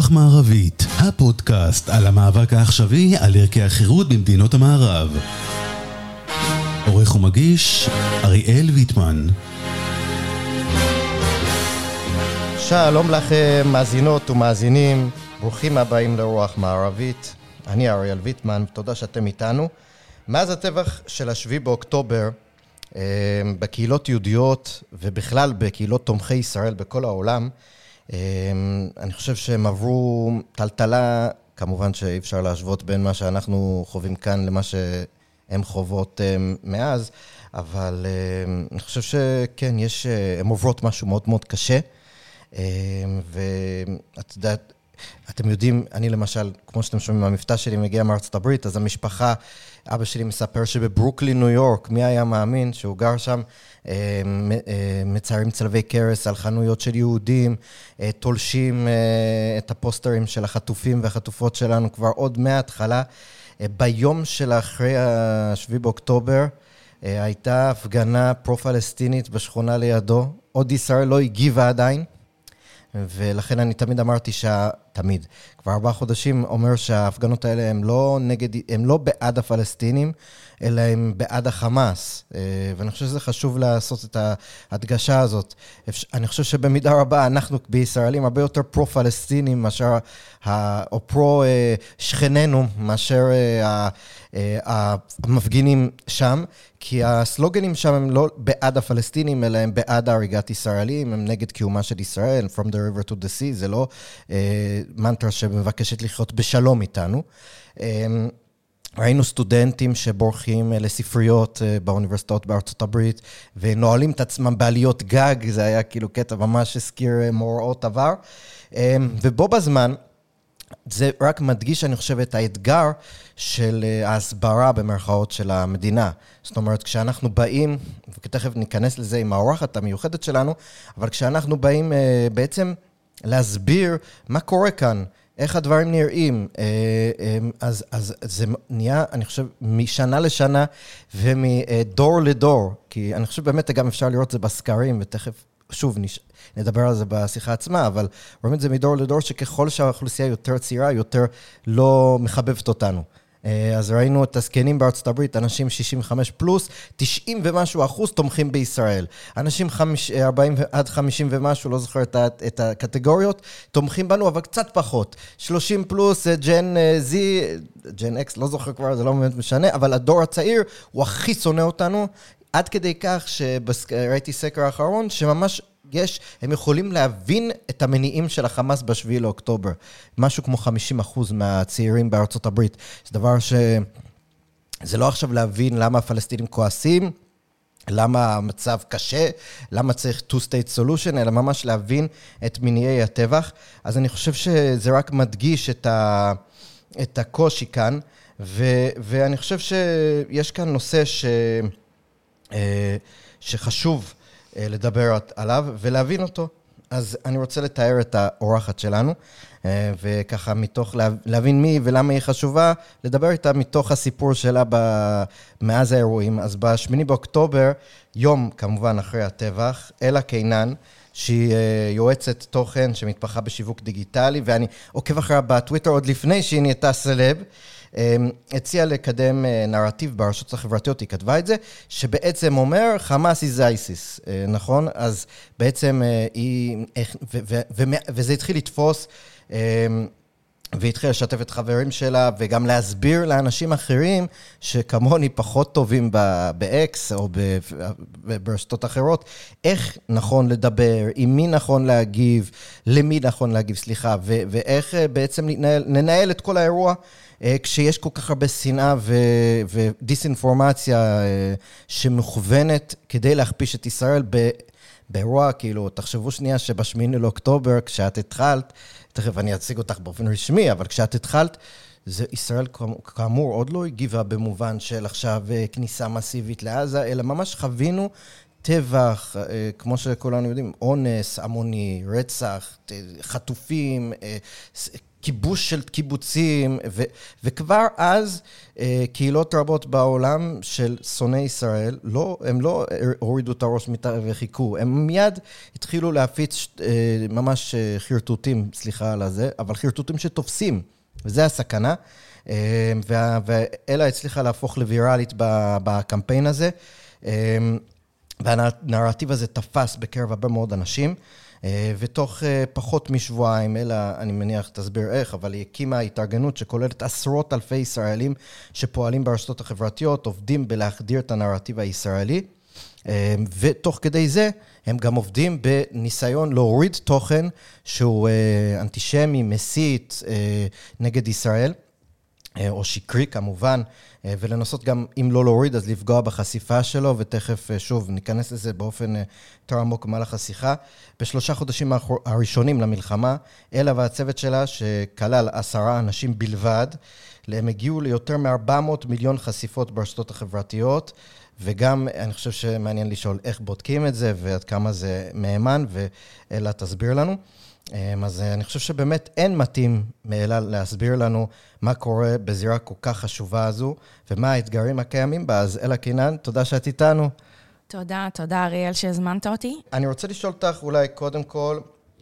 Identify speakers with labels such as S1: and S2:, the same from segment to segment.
S1: רוח מערבית, הפודקאסט על המאבק העכשווי על ערכי החירות במדינות המערב. עורך ומגיש, אריאל ויטמן.
S2: שלום לכם, מאזינות ומאזינים, ברוכים הבאים לרוח מערבית. אני אריאל ויטמן, תודה שאתם איתנו. מאז הטבח של 7 באוקטובר, בקהילות יהודיות ובכלל בקהילות תומכי ישראל בכל העולם, אני חושב שהם עברו טלטלה, כמובן שאי אפשר להשוות בין מה שאנחנו חווים כאן למה שהם חוות מאז, אבל אני חושב שכן, הם עוברות משהו מאוד מאוד קשה, ואת יודעת, אתם יודעים, אני למשל, כמו שאתם שומעים מהמבטא שלי, מגיע מארצות הברית, אז המשפחה, אבא שלי מספר שבברוקלין, ניו יורק, מי היה מאמין שהוא גר שם, מציירים צלבי קרס על חנויות של יהודים, תולשים את הפוסטרים של החטופים והחטופות שלנו כבר עוד מההתחלה. ביום של אחרי 7 באוקטובר, הייתה הפגנה פרו-פלסטינית בשכונה לידו, עוד ישראל לא הגיבה עדיין, ולכן אני תמיד אמרתי כבר 4 חודשים אומר שההפגנות האלה הם לא בעד הפלסטינים, אלא הם בעד החמאס, ואני חושב שזה חשוב לעשות את ההדגשה הזאת. אני חושב שבמידה רבה אנחנו בישראלים הרבה יותר פרו-פלסטינים מאשר, או פרו-שכננו מאשר המפגינים שם, כי הסלוגנים שם הם לא בעד הפלסטינים, אלא הם בעד הריגת ישראלים, הם נגד קיומה של ישראל, from the river to the sea, זה לא מנטרה שמבקשת לחיות בשלום איתנו. ראינו סטודנטים שבורחים לספריות באוניברסיטאות בארצות הברית, ונועלים את עצמם בעליות גג, זה היה כאילו קטע ממש הזכיר מאורעות עבר, ובו בזמן, זה רק מדגיש, אני חושב, את האתגר של ההסברה במרכאות של המדינה. זאת אומרת, כשאנחנו באים, וכתכף ניכנס לזה עם האורחת המיוחדת שלנו, אבל כשאנחנו באים בעצם להסביר מה קורה כאן, איך הדברים נראים, אז זה נהיה, אני חושב, משנה לשנה ומדור לדור, כי אני חושב באמת גם אפשר לראות זה בסקרים, ותכף שוב נדבר על זה בשיחה עצמה, אבל רואים את זה מדור לדור שככל שהאוכלוסייה יותר צעירה, יותר לא מחבבת אותנו. אז ראינו את הזקנים בארצות הברית, אנשים 65 פלוס, 90 ומשהו אחוז תומכים בישראל. אנשים 40 עד 50 ומשהו, לא זוכר את הקטגוריות, תומכים בנו, אבל קצת פחות. 30 פלוס, ג'ן זי, ג'ן אקס, לא זוכר כבר, זה לא באמת משנה, אבל הדור הצעיר הוא הכי שונא אותנו, עד כדי כך שראיתי סקר האחרון, שממש הם יכולים להבין את המניעים של החמאס ב7 לאוקטובר. משהו כמו 50% מהצעירים בארצות הברית. זה דבר זה לא עכשיו להבין למה הפלסטינים כועסים, למה המצב קשה, למה צריך two-state solution, אלא ממש להבין את מניעי הטבח. אז אני חושב שזה רק מדגיש את הקושי כאן, ואני חושב שיש כאן נושא שחשוב לדבר עליו ולהבין אותו. אז אני רוצה לתאר את האורחת שלנו, וככה מתוך להבין מי ולמה היא חשובה, לדבר איתה מתוך הסיפור שלה מאז האירועים. אז ב8 באוקטובר, יום כמובן אחרי הטבח, אלה קינן, שהיא יועצת תוכן שמתפחה בשיווק דיגיטלי, ואני עוקב אחריה בטוויטר עוד לפני שהיא נהייתה סלב, הציעה לקדם נרטיב ברשתות החברתיות, היא כתבה את זה, שבעצם אומר, חמאס is ISIS, נכון? אז בעצם וזה התחיל לתפוס, והתחיל לשתף את חברים שלה, וגם להסביר לאנשים אחרים, שכמוני פחות טובים ב-X, או ברשתות אחרות, איך נכון לדבר, עם מי נכון להגיב, למי נכון להגיב, סליחה, ואיך בעצם ננהל את כל האירוע, כשיש כל כך הרבה שנאה ודיסאינפורמציה שמכוונת כדי להכפיש את ישראל באירוע, כאילו, תחשבו שנייה שב8 לאוקטובר, כשאת התחלת, תכף אני אציג אותך באופן רשמי, אבל כשאת התחלת, ישראל כאמור עוד לא הגיבה במובן של עכשיו כניסה מסיבית לעזה, אלא ממש חווינו טבח, כמו שכולנו יודעים, אונס, המוני, רצח, חטופים, כיבוש של קיבוצים, וכבר אז קהילות רבות בעולם של שונאי ישראל, הם לא הורידו את הראש וחיכו, הם מיד התחילו להפיץ ממש חרטוטים, סליחה על זה, אבל חרטוטים שתופסים, וזה הסכנה, ואלה הצליחה להפוך לוויראלית בקמפיין הזה, והנרטיב הזה תפס בקרב הרבה מאוד אנשים, ותוך פחות משבועיים, אלא אני מניח תסביר איך, אבל היא הקימה התארגנות שכוללת עשרות אלפי ישראלים שפועלים ברשתות החברתיות, עובדים בלהחדיר את הנרטיב הישראלי, ותוך כדי זה הם גם עובדים בניסיון להוריד תוכן שהוא אנטישמי, מסית נגד ישראל, או שקרי כמובן, ולנסות גם, אם לא להוריד, אז לפגוע בחשיפה שלו, ותכף שוב ניכנס לזה באופן יותר עמוק במהלך השיחה. ב3 חודשים הראשונים למלחמה, אלה והצוות שלה, שכלל 10 אנשים בלבד, הם הגיעו ליותר מ400 מיליון חשיפות ברשתות החברתיות, וגם אני חושב שמעניין לשאול איך בודקים את זה, ועד כמה זה מהימן, ואלה תסביר לנו. אז אני חושב שבאמת אין מתאים מאלה להסביר לנו מה קורה בזירה כל כך חשובה הזו, ומה האתגרים הקיימים בה. אז אלה קינן, תודה שאת איתנו.
S3: תודה אריאל שהזמנת אותי.
S2: אני רוצה לשאול אותך אולי קודם כל,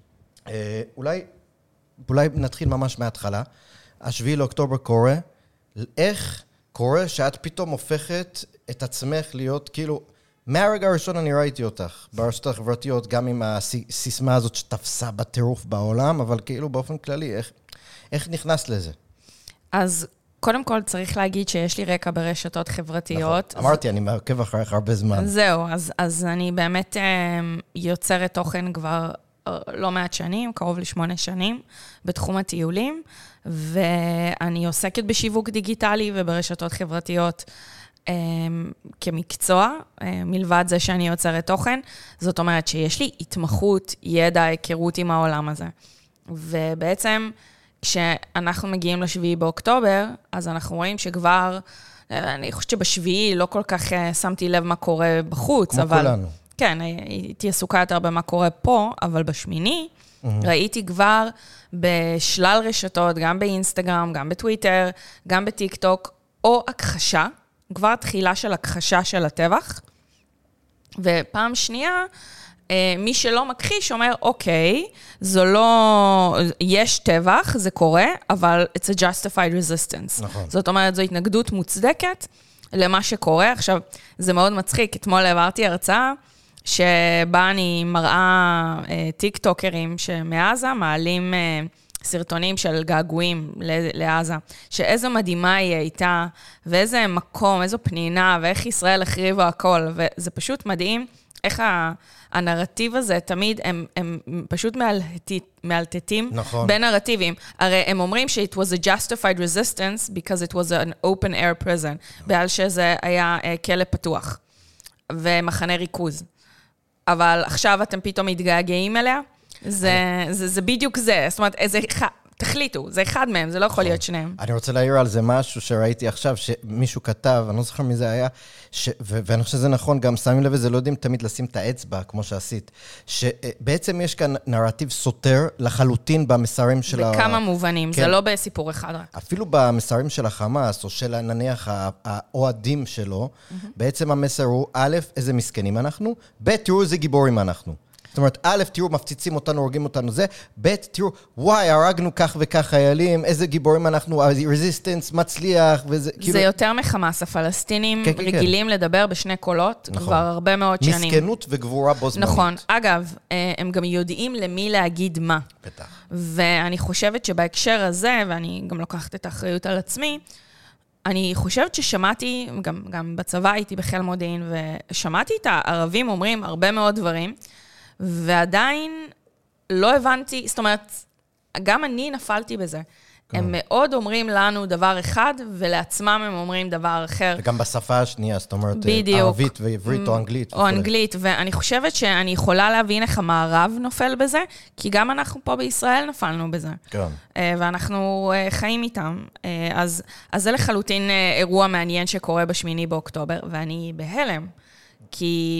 S2: אולי נתחיל ממש מההתחלה. 7 לאוקטובר קורה, איך קורה שאת פתאום הופכת את עצמך להיות כאילו, מהרגע הראשון אני ראיתי אותך ברשתות החברתיות, גם עם הסיסמה הזאת שתפסה בטירוף בעולם, אבל כאילו באופן כללי, איך נכנס לזה?
S3: אז קודם כל צריך להגיד שיש לי רקע ברשתות חברתיות.
S2: נכון, אמרתי, אני מעקב אחריך הרבה זמן.
S3: זהו, אז אני באמת יוצרת תוכן כבר לא מעט שנים, קרוב ל8 שנים, בתחום הטיולים, ואני עוסקת בשיווק דיגיטלי וברשתות חברתיות, כמקצוע, מלבד זה שאני יוצרת תוכן, זאת אומרת שיש לי התמחות, ידע, היכרות עם העולם הזה. ובעצם כשאנחנו מגיעים ל7 באוקטובר, אז אנחנו רואים שכבר, אני חושבת שבשביעי לא כל כך שמתי לב מה קורה בחוץ,
S2: כמו
S3: אבל
S2: כולנו.
S3: כן, הייתי עסוקה יותר במה קורה פה, אבל בשמיני ראיתי כבר בשלל רשתות, גם באינסטגרם, גם בטוויטר, גם בטיק טוק, או הכחשה, כבר תחילה של הכחשה של הטבח, ופעם שנייה, מי שלא מכחיש אומר, אוקיי, זו לא, יש טבח, זה קורה, אבל it's a justified resistance.
S2: נכון.
S3: זאת אומרת, זו התנגדות מוצדקת למה שקורה. עכשיו, זה מאוד מצחיק, אתמול העברתי הרצאה, שבה אני מראה טיק טוקרים שמעזה, מעלים סרטונים של געגועים לעזה, שאיזו מדהימה היא הייתה, ואיזה מקום, איזו פנינה, ואיך ישראל החריבה הכל, וזה פשוט מדהים, איך הנרטיב הזה, תמיד הם פשוט מאלתתים
S2: נכון.
S3: בין נרטיבים. הרי הם אומרים ש-it was a justified resistance, because it was an open air prison, בגלל שזה היה כלא פתוח, ומחנה ריכוז. אבל עכשיו אתם פתאום מתגעגעים אליה, זה בדיוק זה, זאת אומרת, תחליטו, זה אחד מהם, זה לא יכול להיות שניהם.
S2: אני רוצה להעיר על זה משהו שראיתי עכשיו, שמישהו כתב, אני לא זוכר מי זה היה, ואני חושב שזה נכון, גם שמים לב וזה לא יודעים תמיד לשים את האצבע, כמו שעשית, שבעצם יש כאן נרטיב סותר לחלוטין במסרים של
S3: בכמה מובנים, זה לא בסיפור אחד רק.
S2: אפילו במסרים של החמאס, או של נניח האוהדים שלו, בעצם המסר הוא, א', איזה מסכנים אנחנו, ב', תראו איזה גיבורים אנחנו. זאת אומרת, א', תראו, מפציצים אותנו, הורגים אותנו זה, ב', תראו, וואי, הרגנו כך וכך חיילים, איזה גיבורים אנחנו, הרזיסטנס מצליח, וזה כאילו...
S3: זה יותר מחמאס, הפלסטינים רגילים לדבר בשני קולות, כבר הרבה מאוד שנים.
S2: מסכנות וגבורה בו זמנית.
S3: נכון. אגב, הם גם יודעים למי להגיד מה.
S2: בטח.
S3: ואני חושבת שבהקשר הזה, ואני גם לוקחת את האחריות על עצמי, אני חושבת ששמעתי, גם בצבא הייתי בחיל מודיעין, ושמעתי את הערבים אומרים הרבה מאוד דברים, ועדיין לא הבנתי, זאת אומרת, גם אני נפלתי בזה. הם מאוד אומרים לנו דבר אחד, ולעצמם הם אומרים דבר אחר.
S2: וגם בשפה השנייה, זאת אומרת,
S3: בדיוק.
S2: ערבית ועברית או אנגלית.
S3: או אנגלית, ואני חושבת שאני יכולה להבין איך המערב נופל בזה, כי גם אנחנו פה בישראל נפלנו בזה.
S2: כן.
S3: ואנחנו חיים איתם. אז זה לחלוטין אירוע מעניין שקורה ב8 באוקטובר, ואני בהלם, כי...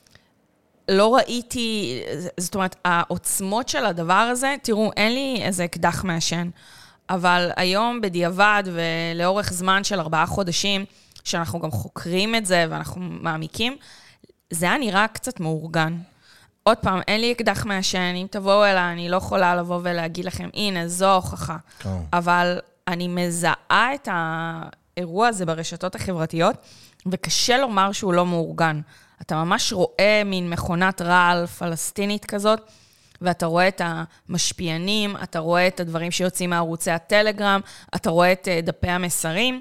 S3: לא ראיתי, זאת אומרת, העוצמות של הדבר הזה, תראו, אין לי איזה אקדח מעשן, אבל היום בדיעבד ולאורך זמן של 4 חודשים, שאנחנו גם חוקרים את זה ואנחנו מעמיקים, זה היה נראה קצת מאורגן. עוד פעם, אין לי אקדח מעשן, אם תבואו אליי, אני לא יכולה לבוא ולהגיד לכם, הנה, זו ההוכחה. אבל אני מזהה את האירוע הזה ברשתות החברתיות, וקשה לומר שהוא לא מאורגן. אתה ממש רואה מין מכונת רעל פלסטינית כזאת, ואתה רואה את המשפיענים, אתה רואה את הדברים שיוצאים מערוצי הטלגרם, אתה רואה את דפי המסרים.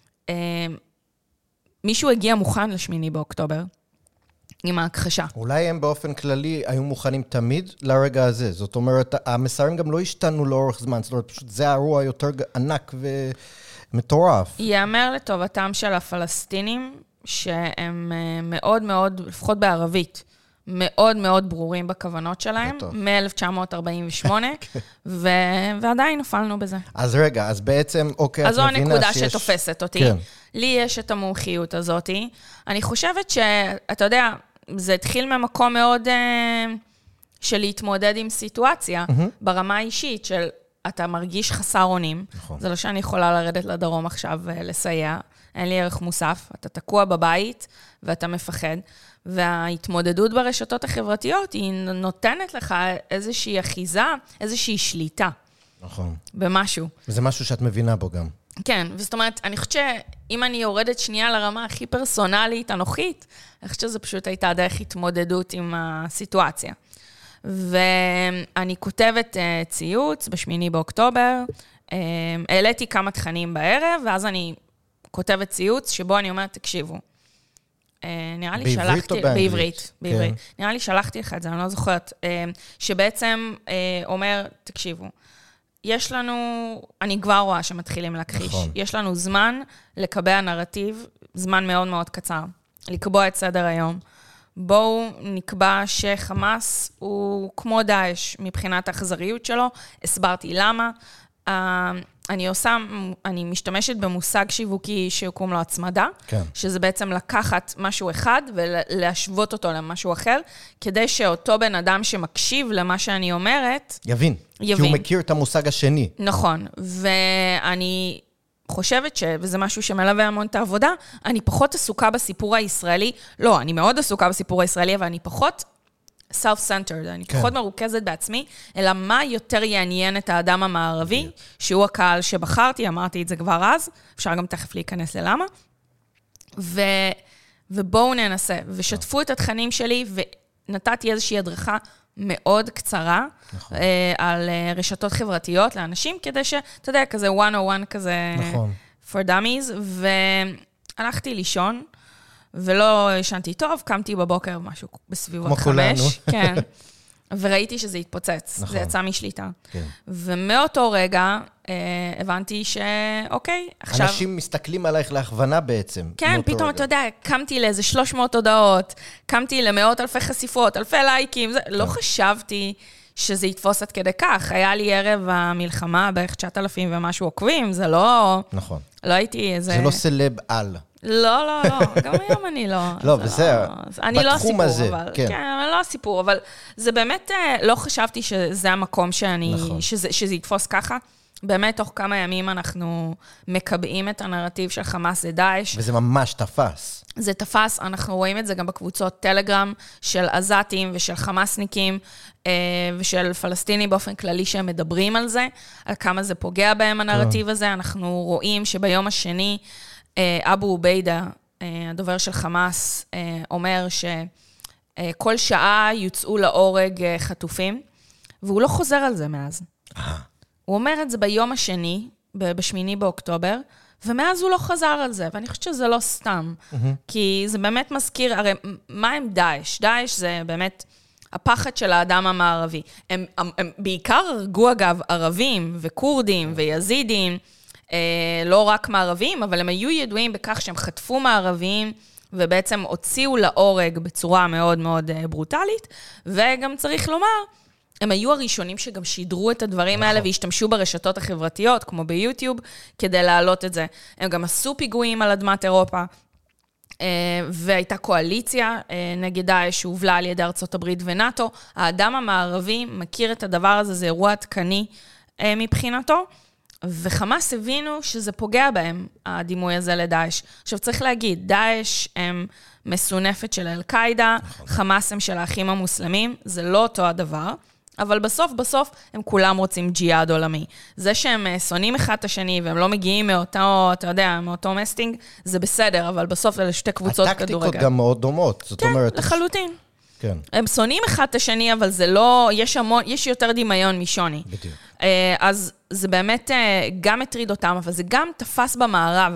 S3: מישהו הגיע מוכן ל8 באוקטובר, עם ההכחשה.
S2: אולי הם באופן כללי היו מוכנים תמיד לרגע הזה. זאת אומרת, המסרים גם לא השתנו לאורך זמן. זאת אומרת, פשוט זה האירוע יותר ענק ומטורף.
S3: יאמר לטובתם של הפלסטינים, שהם מאוד מאוד, לפחות בערבית, מאוד מאוד ברורים בכוונות שלהם, מ-1948, ועדיין נפלנו בזה.
S2: אז רגע, אז בעצם, אוקיי,
S3: אז זו הנקודה שתופסת אותי.
S2: כן.
S3: לי יש את המומחיות הזאת. אני חושבת שאתה יודע, זה התחיל ממקום מאוד של להתמודד עם סיטואציה, ברמה האישית של אתה מרגיש חסר אונים. נכון. זה לא שאני יכולה לרדת לדרום עכשיו ולסייע. אין לי ערך מוסף. אתה תקוע בבית ואתה מפחד. וההתמודדות ברשתות החברתיות היא נותנת לך איזושהי אחיזה, איזושהי שליטה.
S2: נכון.
S3: במשהו.
S2: וזה משהו שאת מבינה בו גם.
S3: כן, וזאת אומרת, אני חושבת שאם אני יורדת שנייה לרמה הכי פרסונלית, אנוכית, אני חושבת שזו פשוט הייתה דרך התמודדות עם הסיטואציה. ואני כותבת ציוץ ב8 באוקטובר, העליתי כמה תכנים בערב, ואז אני כותבת ציוץ שבו אני אומרת, תקשיבו. נראה לי שלחתי...
S2: בעברית או באנגלית?
S3: בעברית, בעברית. נראה לי שלחתי לך את זה, אני לא זוכרת. שבעצם אומר, תקשיבו, יש לנו, אני כבר רואה שמתחילים להכחיש. נכון. יש לנו זמן לקבע נרטיב, זמן מאוד מאוד קצר, לקבוע את סדר היום. בואו נקבע שחמאס הוא כמו דאעש מבחינת האכזריות שלו, הסברתי למה. אני משתמשת במושג שיווקי שיקום לו הצמדה, כן. שזה בעצם לקחת משהו אחד ולהשוות אותו למשהו אחר, כדי שאותו בן אדם שמקשיב למה שאני אומרת,
S2: יבין. כי הוא מכיר את המושג השני.
S3: נכון, ואני חושבת וזה משהו שמלווה המון את העבודה, אני פחות עסוקה בסיפור הישראלי, לא, אני מאוד עסוקה בסיפור הישראלי, אבל אני פחות self-centered, אני פחות מרוכזת בעצמי, אלא מה יותר יעניין את האדם המערבי, שהוא הקהל שבחרתי, אמרתי את זה כבר אז, אפשר גם תכף להיכנס ללמה, ובואו ננסה, ושתפו את התכנים שלי, ונתתי איזושהי הדרכה מאוד קצרה, על רשתות חברתיות לאנשים, כדי שאתה יודע, כזה 101 כזה, for dummies, והלכתי לישון, ולא ישנתי טוב, קמתי בבוקר משהו בסביבות 5. כן. וראיתי שזה התפוצץ. נכון. זה יצא משליטה. כן. ומאותו רגע הבנתי שאוקיי, עכשיו...
S2: אנשים מסתכלים עלייך להכוונה בעצם.
S3: כן, פתאום רגע. אתה יודע, קמתי לאיזה 300 הודעות, קמתי למאות אלפי חשיפות, אלפי לייקים, זה... לא חשבתי שזה יתפוס עד כדי כך. היה לי ערב המלחמה בערך 9,000 ומשהו עוקבים, זה לא...
S2: נכון.
S3: לא הייתי איזה...
S2: זה לא סלב על.
S3: לא, גם היום אני לא.
S2: לא, בסדר.
S3: אני לא הסיפור, אבל... כן, אני לא הסיפור, אבל זה באמת, לא חשבתי שזה המקום שזה יתפוס ככה. באמת, תוך כמה ימים אנחנו מקבעים את הנרטיב של חמאס זה דאעש.
S2: וזה ממש תפס.
S3: זה תפס, אנחנו רואים את זה גם בקבוצות טלגרם של עזתים ושל חמאסניקים ושל פלסטינים באופן כללי שהם מדברים על זה, על כמה זה פוגע בהם הנרטיב הזה. אנחנו רואים שביום השני אבו עוביידה, הדובר של חמאס, אומר שכל שעה יוצאו להורג חטופים, והוא לא חוזר על זה מאז. הוא אומר את זה ביום השני, ב8 באוקטובר, ומאז הוא לא חזר על זה, ואני חושבת שזה לא סתם, כי זה באמת מזכיר, הרי מה הם דאעש? דאעש זה באמת הפחד של האדם המערבי. הם בעיקר הרגו אגב ערבים וקורדים ויזידים, לא רק מערבים, אבל הם היו ידועים בכך שהם חטפו מערבים, ובעצם הוציאו להורג בצורה מאוד מאוד ברוטלית, וגם צריך לומר, הם היו הראשונים שגם שידרו את הדברים האלה, והשתמשו ברשתות החברתיות, כמו ביוטיוב, כדי להעלות את זה. הם גם עשו פיגועים על אדמת אירופה, והייתה קואליציה נגד דאעש, שהובלה על ידי ארצות הברית ונאטו. האדם המערבי מכיר את הדבר הזה, זה אירוע עדכני מבחינתו, וחמאס הבינו שזה פוגע בהם, הדימוי הזה לדאעש. עכשיו צריך להגיד, דאעש הם מסונפת של אל-קאידה, חמאס הם של האחים המוסלמים, זה לא אותו הדבר, אבל בסוף הם כולם רוצים ג'יהאד עולמי. זה שהם שונאים אחד את השני, והם לא מגיעים מאותו, אתה יודע, מאותו מסטינג, זה בסדר, אבל בסוף אלה שתי קבוצות כדורגל.
S2: הטקטיקות גם מאוד דומות, זאת אומרת...
S3: כן, לחלוטין.
S2: כן.
S3: הם שונאים אחד את השני, אבל זה לא, יש יותר דמיון משוני.
S2: בדיוק.
S3: אז זה באמת גם הטריד אותם, אבל זה גם תפס במערב.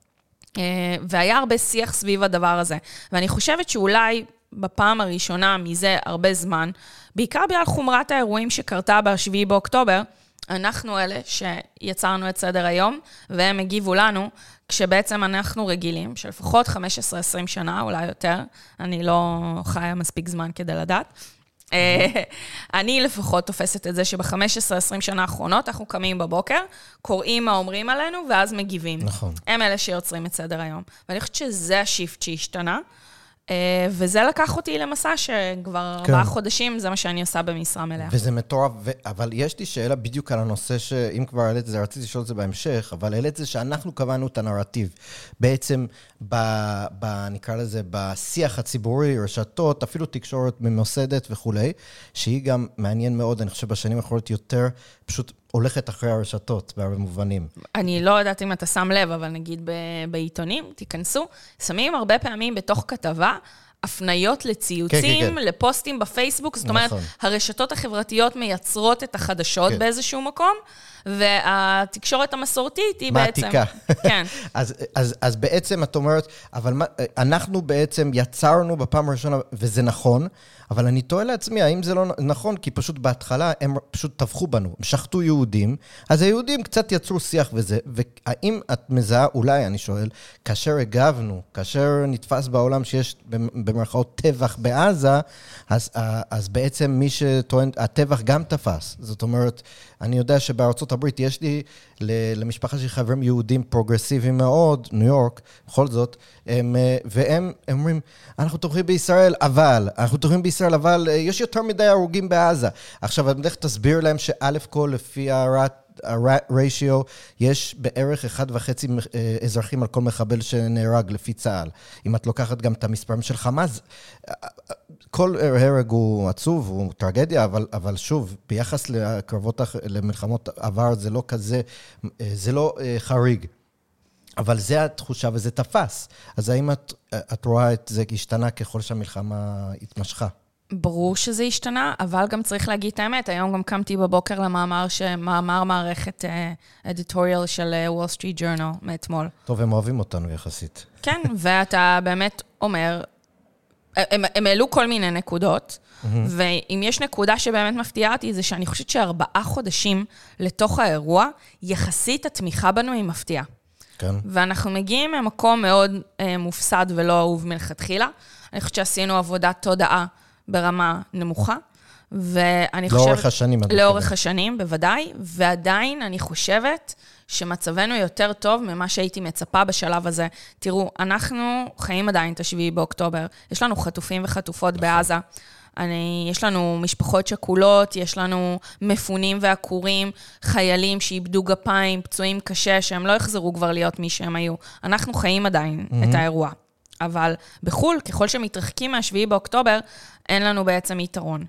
S3: והיה הרבה שיח סביב הדבר הזה. ואני חושבת שאולי בפעם הראשונה מזה הרבה זמן, בעיקר בגלל חומרת האירועים שקרתה ב7 באוקטובר, אנחנו אלה שיצרנו את סדר היום, והם הגיבו לנו, כשבעצם אנחנו רגילים, שלפחות 15-20 שנה, אולי יותר, אני לא חיה מספיק זמן כדי לדעת, אני לפחות תופסת את זה שב-15-20 שנה האחרונות, אנחנו קמים בבוקר, קוראים מה אומרים עלינו, ואז מגיבים.
S2: נכון.
S3: הם אלה שיוצרים את סדר היום. ואני חושבת שזה השיפט שהשתנה, וזה לקח אותי למסע שכבר 4 חודשים, זה מה שאני עושה במשרה מלאה.
S2: וזה מטורף, אבל יש לי שאלה בדיוק על הנושא שאם כבר העלית את זה, רציתי לשאול את זה בהמשך, אבל העלית את זה שאנחנו קבענו את הנרטיב. בעצם, נקרא לזה, בשיח הציבורי, רשתות, אפילו תקשורת ממוסדת וכולי, שהיא גם מעניין מאוד, אני חושב בשנים האחרונות יותר, פשוט הולכת אחרי הרשתות, בהרבה מובנים.
S3: אני לא יודעת אם אתה שם לב, אבל נגיד בעיתונים, תיכנסו, שמים הרבה פעמים בתוך כתבה, הפניות לציוצים, לפוסטים בפייסבוק, זאת אומרת, הרשתות החברתיות מייצרות את החדשות באיזשהו מקום, והתקשורת המסורתית היא בעצם...
S2: מעתיקה.
S3: כן.
S2: אז בעצם את אומרת, אבל אנחנו בעצם יצרנו בפעם הראשונה, וזה נכון, אבל אני תוהה לעצמי, האם זה לא נכון? כי פשוט בהתחלה הם פשוט טבחו בנו, הם שחטו יהודים, אז היהודים קצת יצרו שיח וזה, והאם את מזהה, אולי אני שואל, כאשר הגבנו, כאשר נתפס בעולם שיש במרכאות טבח בעזה, אז בעצם מי שטוען, הטבח גם תפס. זאת אומרת, אני יודע שבארצות הברית יש לי, למשפחה של חברים יהודים פרוגרסיביים מאוד, ניו יורק, בכל זאת, והם אומרים, אנחנו תומכים בישראל, אבל יש יותר מדי הרוגים בעזה. עכשיו, אני הולך תסביר להם שא' כל לפי הריישיו, יש בערך 1.5 אזרחים על כל מחבל שנהרג לפי צה"ל. אם את לוקחת גם את המספרים של חמאס, כל הרג הוא עצוב, הוא טרגדיה, אבל שוב, ביחס לקרבות, למלחמות עבר, זה לא כזה, זה לא חריג. אבל זה התחושה וזה תפס. אז האם את רואה את זה השתנה ככל שהמלחמה התמשכה?
S3: ברור שזה השתנה, אבל גם צריך להגיד את האמת. היום גם קמתי בבוקר למאמר מערכת אדיטוריאל של וול סטריט ג'ורנל מאתמול.
S2: טוב, הם אוהבים אותנו יחסית.
S3: כן, ואתה באמת אומר, הם העלו כל מיני נקודות, ואם יש נקודה שבאמת מפתיעה אותי, זה שאני חושבת ש4 חודשים לתוך האירוע, יחסית התמיכה בנו היא מפתיעה.
S2: כן.
S3: ואנחנו מגיעים ממקום מאוד מופסד ולא אהוב מלכתחילה. אני חושבת שעשינו עבודת תודעה ברמה נמוכה, ואני חושבת...
S2: לאורך השנים.
S3: לאורך השנים, בוודאי, ועדיין אני חושבת שמצבנו יותר טוב ממה שהייתי מצפה בשלב הזה. תראו, אנחנו חיים עדיין את 7 באוקטובר, יש לנו חטופים וחטופות בעזה, יש לנו משפחות שכולות, יש לנו מפונים ועקורים, חיילים שאיבדו גפיים, פצועים קשה, שהם לא יחזרו כבר להיות מי שהם היו. אנחנו חיים עדיין את האירוע. אבל בחול, ככל שמתרחקים מה7 באוקטובר, אין לנו בעצם יתרון.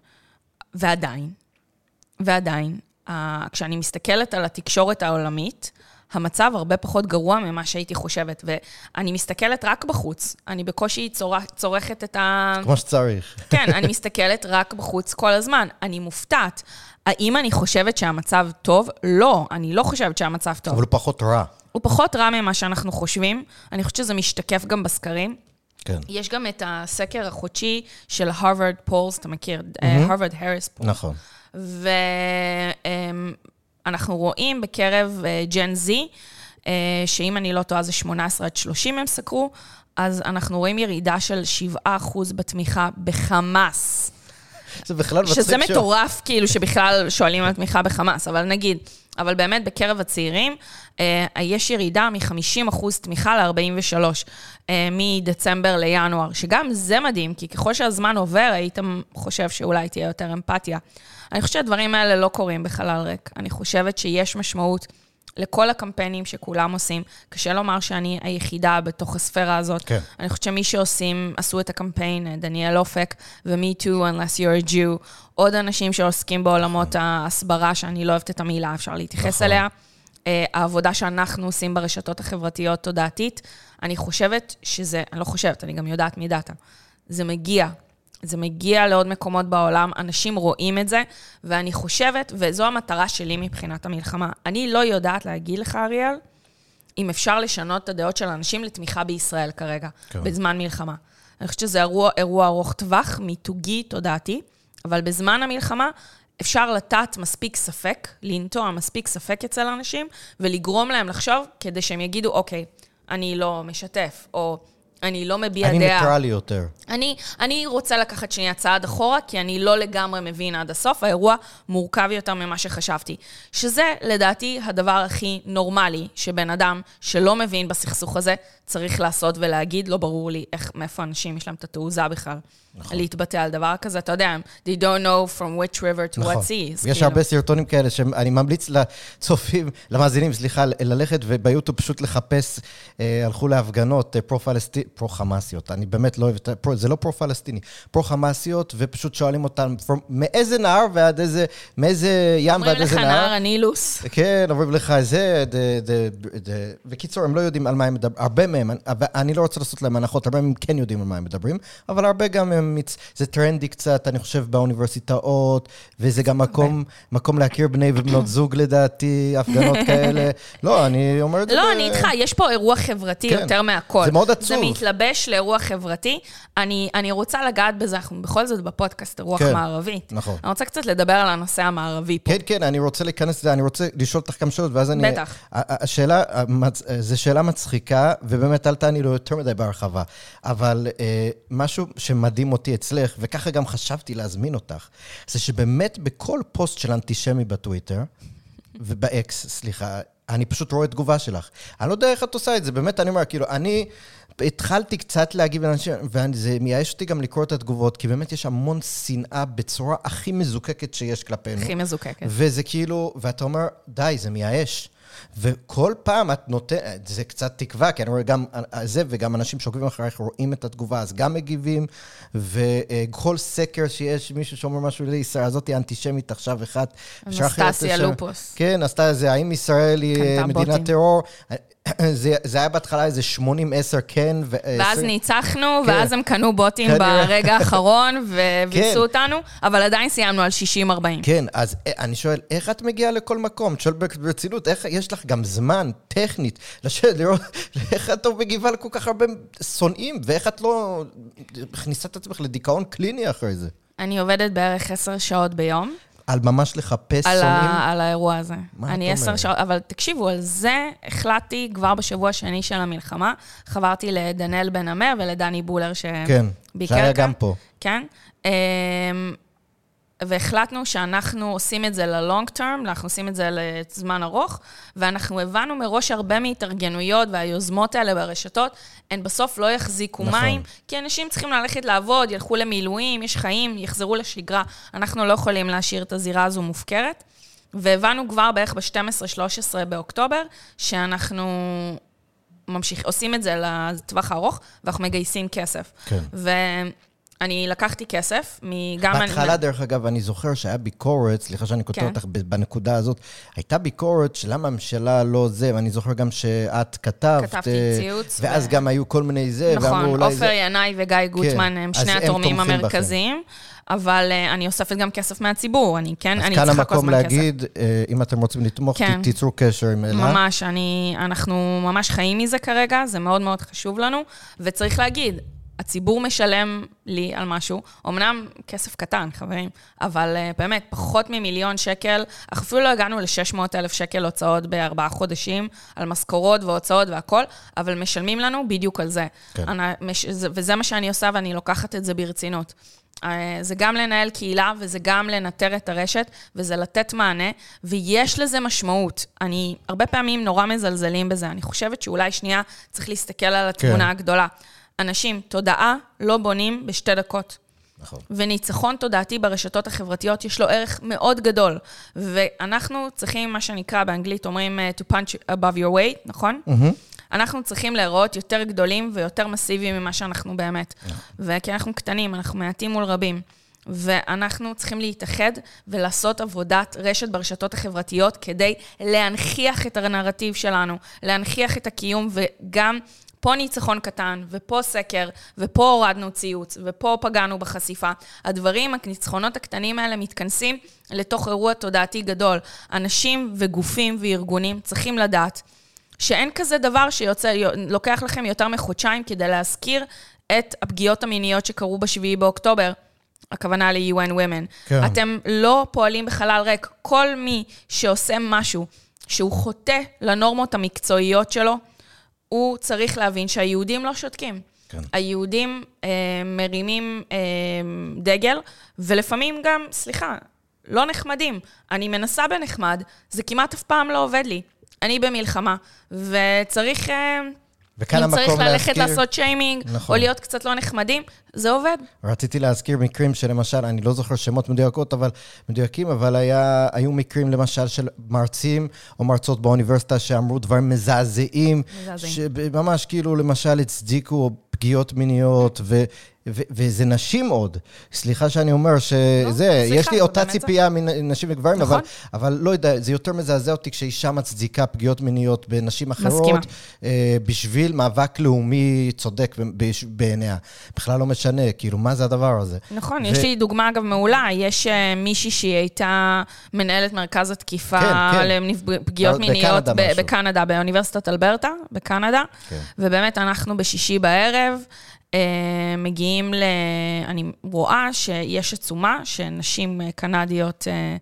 S3: ועדיין, כשאני מסתכלת על התקשורת העולמית, המצב הרבה פחות גרוע ממה שהייתי חושבת, ואני מסתכלת רק בחוץ, אני בקושי צורכת את
S2: כמו שצריך.
S3: כן, אני מסתכלת רק בחוץ כל הזמן, אני מופתעת. האם אני חושבת שהמצב טוב? לא, אני לא חושבת שהמצב טוב.
S2: אבל הוא פחות רע.
S3: הוא פחות רע ממה שאנחנו חושבים, אני חושבת שזה משתקף גם בסקרים.
S2: כן.
S3: יש גם את הסקר החודשי של הרווארד פולס, אתה מכיר? הרווארד הריס פולס.
S2: נכון.
S3: אנחנו רואים בקרב ג'ן זי, שאם אני לא טועה זה 18 עד 30 הם סקרו, אז אנחנו רואים ירידה של 7% בתמיכה בחמאס.
S2: זה בכלל
S3: שזה מטורף, כאילו שבכלל שואלים על תמיכה בחמאס, אבל נגיד, אבל באמת בקרב הצעירים, יש ירידה מ-50% תמיכה ל-43, מדצמבר לינואר, שגם זה מדהים, כי ככל שהזמן עובר, הייתם חושב שאולי תהיה יותר אמפתיה. אני חושבת שהדברים האלה לא קורים בחלל ריק. אני חושבת שיש משמעות לכל הקמפיינים שכולם עושים. קשה לומר שאני היחידה בתוך הספירה הזאת.
S2: כן.
S3: אני חושבת שמי עשו את הקמפיין, דניאל אופק, ו-Me Too, Unless You're a Jew, עוד אנשים שעוסקים בעולמות ההסברה, שאני לא אוהבת את המילה, אפשר להתייחס אליה. העבודה שאנחנו עושים ברשתות החברתיות תודעתית, אני חושבת שזה, אני לא חושבת, אני גם יודעת מדאטה. זה מגיע לעוד מקומות בעולם, אנשים רואים את זה, ואני חושבת, וזו המטרה שלי מבחינת המלחמה. אני לא יודעת להגיד לך, אריאל, אם אפשר לשנות את הדעות של האנשים לתמיכה בישראל כרגע, בזמן מלחמה. אני חושבת שזה אירוע ארוך טווח, מיתוגי, תודעתי, אבל בזמן המלחמה אפשר לתת מספיק ספק, לנטוע מספיק ספק אצל האנשים, ולגרום להם לחשוב כדי שהם יגידו, אוקיי, אני לא משתף, או אני לא מביע דעה.
S2: אני ניטרלי יותר.
S3: אני רוצה לקחת שנייה צעד אחורה, כי אני לא לגמרי מבין עד הסוף. האירוע מורכב יותר ממה שחשבתי. שזה, לדעתי, הדבר הכי נורמלי, שבן אדם שלא מבין בסכסוך הזה, צריך לעשות ולהגיד, לא ברור לי מאיפה אנשים יש להם את התעוזה בכלל. להתבטא על דבר כזה, אתה יודע, they don't know from which river to what sea.
S2: יש הרבה סרטונים כאלה שאני ממליץ לצופים, למאזינים, סליחה, ללכת וביוטיוב פשוט לחפש, הלכו להפגנות פרו-חמאסיות, אני באמת לא אוהבת, זה לא פרו-פלסטיני, פרו-חמאסיות, ופשוט שואלים אותם, מאיזה נהר ועד איזה, מאיזה ים ועד איזה נהר.
S3: אומרים לך נהר הנילוס.
S2: כן, אומרים לך זה, בקיצור, הם לא יודעים על מה הם מדברים, הרבה מהם, אני לא רוצה לעשות להם הנחות, הרבה מהם כן יודעים על מה הם מדברים, אבל הרבה גם זה טרנדי קצת, אני חושב, באוניברסיטאות, וזה גם מקום להכיר בני ובנות זוג לדעתי, הפגנות כאלה. לא, אני אומר את זה.
S3: לא, אני איתך, יש פה אירוע חברתי יותר מהכל.
S2: זה מאוד עצוב.
S3: זה מתלבש לאירוע חברתי. אני רוצה לגעת בזה, אנחנו בכל זאת בפודקאסט אירוח מערבית.
S2: נכון.
S3: אני רוצה קצת לדבר על הנושא המערבי פה.
S2: כן, כן, אני רוצה להיכנס לזה, אני רוצה לשאול אותך כמה שאלות, ואז אני...
S3: בטח.
S2: השאלה, זו שאלה מצחיקה, ובאמת אל תעני לו יותר מדי בהרחבה, אבל משהו שמדהים אותי אצלך, וככה גם חשבתי להזמין אותך, זה שבאמת בכל פוסט של אנטישמי בטוויטר, ובאקס, סליחה, אני פשוט רואה תגובה שלך. אני לא יודע איך את עושה את זה, באמת אני אומר, כאילו, אני התחלתי קצת להגיב לאנשים, וזה מייאש אותי גם לקרוא את התגובות, כי באמת יש המון שנאה בצורה הכי מזוקקת שיש כלפינו.
S3: הכי מזוקקת.
S2: וזה כאילו, ואתה אומר, די, זה מייאש. וכל פעם את נותנת, זה קצת תקווה, כי אני רואה גם זה, וגם אנשים שעוקבים אחריך רואים את התגובה, אז גם מגיבים, וכל סקר שיש מישהו שאומר משהו לישראל, אז זאת היא אנטישמית עכשיו אחת.
S3: אנסטסיה לופוס.
S2: כן, עשתה זה, האם ישראל היא מדינת טרור? זה היה בהתחלה איזה 80-10 כן.
S3: ואז ניצחנו, ואז הם קנו בוטים ברגע האחרון, וביסו אותנו, אבל עדיין סיימנו על 60-40.
S2: כן, אז אני שואל, איך את מגיעה לכל מקום? שואל ברצינות, איך יש לך גם זמן טכנית, לראות איך את מגיבה לכל כך הרבה שונאים, ואיך את לא הכניסה את עצמך לדיכאון קליני אחרי זה?
S3: אני עובדת בערך 10 שעות ביום.
S2: על ממש לחפש שונאים?
S3: על האירוע הזה. אני 10 שעות, אבל תקשיבו, על זה החלטתי כבר בשבוע השני של המלחמה, חברתי לדניאל בן אמר ולדני בולר
S2: כן, שהיה גם פה.
S3: כן, והחלטנו שאנחנו עושים את זה ל-long term, אנחנו עושים את זה לזמן ארוך, ואנחנו הבנו מראש הרבה מהתארגנויות והיוזמות האלה ברשתות, הן בסוף לא יחזיקו מים, כי אנשים צריכים ללכת לעבוד, ילכו למילואים, יש חיים, יחזרו לשגרה. אנחנו לא יכולים להשאיר את הזירה הזו מופקרת, והבנו כבר בערך ב-12-13 באוקטובר, שאנחנו עושים את זה לטווח הארוך, ואנחנו מגייסים כסף.
S2: כן.
S3: אני לקחתי כסף,
S2: בהתחלה דרך אגב, אני זוכר שהיה ביקורת, סליחה שאני כותב אותך בנקודה הזאת, הייתה ביקורת שלמה הממשלה לא זה, ואני זוכר גם שאת כתבתי ציוץ. ואז גם היו כל מיני זה,
S3: נכון, עופר ינאי וגיא גוטמן הם שני התורמים המרכזיים, אבל אני אוספת גם כסף מהציבור, אני צריכה כל הזמן כסף. אז כאן המקום להגיד,
S2: אם אתם רוצים לתמוך, תיצרו קשר עם אלה.
S3: ממש, אנחנו ממש חיים מזה כרגע, זה מאוד מאוד חשוב לנו, וצריך להגיד, הציבור משלם לי על משהו, אמנם כסף קטן, חברים, אבל באמת, פחות מ1,000,000 שקל, אפילו לא הגענו ל600,000 שקל הוצאות ב4 חודשים, על משכורות והוצאות והכל, אבל משלמים לנו בדיוק על זה. כן. וזה מה שאני עושה, ואני לוקחת את זה ברצינות. זה גם לנהל קהילה, וזה גם לנטר את הרשת, וזה לתת מענה, ויש לזה משמעות. אני הרבה פעמים נורא מזלזלים בזה, אני חושבת שאולי שנייה צריך להסתכל על התמונה הגדולה. אנשים, תודעה לא בונים ב2 דקות.
S2: נכון.
S3: וניצחון תודעתי ברשתות החברתיות יש לו ערך מאוד גדול. ואנחנו צריכים, מה שנקרא באנגלית, אומרים to punch above your weight, נכון? אנחנו צריכים להיראות יותר גדולים ויותר מסיביים ממה שאנחנו באמת. וכי אנחנו קטנים, אנחנו מעטים מול רבים. ואנחנו צריכים להתאחד ולעשות עבודת רשת ברשתות החברתיות כדי להנכיח את הנרטיב שלנו, להנכיח את הקיום, וגם פה ניצחון קטן, ופה סקר, ופה הורדנו ציוץ, ופה פגענו בחשיפה. הדברים, הניצחונות הקטנים האלה מתכנסים לתוך אירוע תודעתי גדול. אנשים וגופים וארגונים צריכים לדעת שאין כזה דבר לוקח לכם יותר מחודשיים כדי להזכיר את הפגיעות המיניות שקרו ב7 באוקטובר. הכוונה ל-UN Women. כן. אתם לא פועלים בחלל ריק. כל מי שעושה משהו שהוא חוטא לנורמות המקצועיות שלו, הוא צריך להבין שהיהודים לא שותקים. כן. היהודים מרימים דגל, ולפעמים גם, סליחה, לא נחמדים. אני מנסה בנחמד, זה כמעט אף פעם לא עובד לי. אני במלחמה, וצריך... אם צריך ללכת לעשות שיימינג, או להיות קצת לא נחמדים, זה עובד.
S2: רציתי להזכיר מקרים שלמשל, אני לא זוכר שמות מדויקים, אבל היו מקרים למשל של מרצים או מרצות באוניברסיטה שאמרו דברים מזעזעים, שממש כאילו למשל הצדיקו פגיעות מיניות וזה נשים עוד. סליחה שאני אומר שזה, יש לי אותה ציפייה מנשים וגברים, אבל לא יודע, זה יותר מזעזע אותי כשאישה מצדיקה פגיעות מיניות בנשים אחרות, בשביל מאבק לאומי צודק בעיניה. בכלל לא משנה, כאילו, מה זה הדבר הזה?
S3: נכון, יש לי דוגמה אגב מעולה, יש מישהי שהיא הייתה מנהלת מרכז התקיפה לפגיעות מיניות בקנדה, באוניברסיטת אלברטה, בקנדה, ובאמת אנחנו בשישי בערב, מגיעים אני רואה שיש עצומה שנשים קנדיות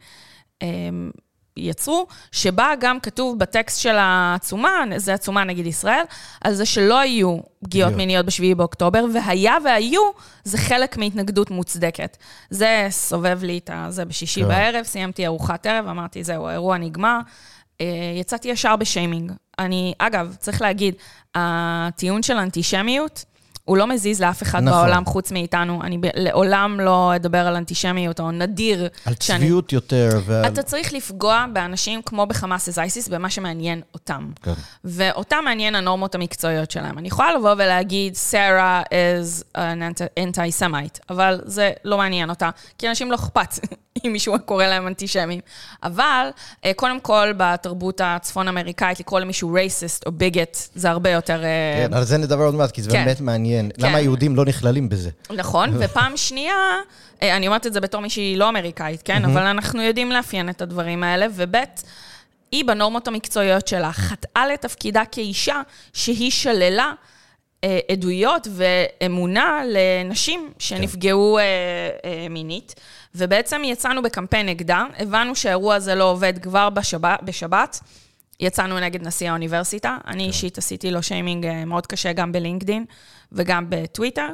S3: יצרו, שבה גם כתוב בטקסט של העצומה, זה עצומה נגיד ישראל, על זה שלא היו פגיעות מיניות ב7 באוקטובר, והיו, זה חלק מהתנגדות מוצדקת. זה סובב לי את זה בשישי בערב, סיימתי ארוחת ערב, אמרתי, זהו, האירוע נגמר, יצאתי ישר בשיימינג. אגב, צריך להגיד, הטיעון של אנטישמיות, הוא לא מזיז לאף אחד בעולם חוץ מאיתנו. אני לעולם לא אדבר על אנטישמיות או נדיר.
S2: על צביעות יותר.
S3: אתה צריך לפגוע באנשים כמו בחמאס אזייסיס, במה שמעניין אותם. ואותם מעניין הנורמות המקצועיות שלהם. אני יכולה לבוא ולהגיד, Sarah is an anti-Semite, אבל זה לא מעניין אותה, כי אנשים לא אכפת אם מישהו קורא להם אנטישמים. אבל קודם כל, בתרבות הצפון אמריקאית, לקרוא למישהו racist או bigot, זה הרבה יותר...
S2: כן, על זה נדבר עוד מעט, כי זה באמת מעניין. למה היהודים לא נכללים בזה?
S3: נכון, ופעם שנייה, אני אומרת את זה בתור מישהי לא אמריקאית, כן? אבל אנחנו יודעים לאפיין את הדברים האלה, ובית, היא בנורמות המקצועיות שלה, חטאה לתפקידה כאישה, שהיא שללה עדויות ואמונה לנשים שנפגעו מינית, ובעצם יצאנו בקמפיין נגדה, הבנו שהאירוע הזה לא עובד כבר בשבת, יצאנו נגד נשיא האוניברסיטה, אני אישית עשיתי לו שיימינג מאוד קשה גם בלינקדין וגם בטוויטר,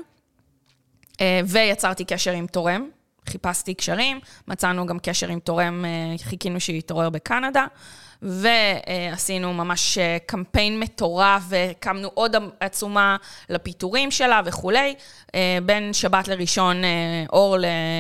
S3: ויצרתי קשר עם תורם, חיפשתי קשרים, מצאנו גם קשר עם תורם, חיכינו שיתעורר בקנדה, ועשינו ממש קמפיין מטורף, וקמנו עוד עצומה לפיטורים שלה וכולי, בין שבת לראשון, אור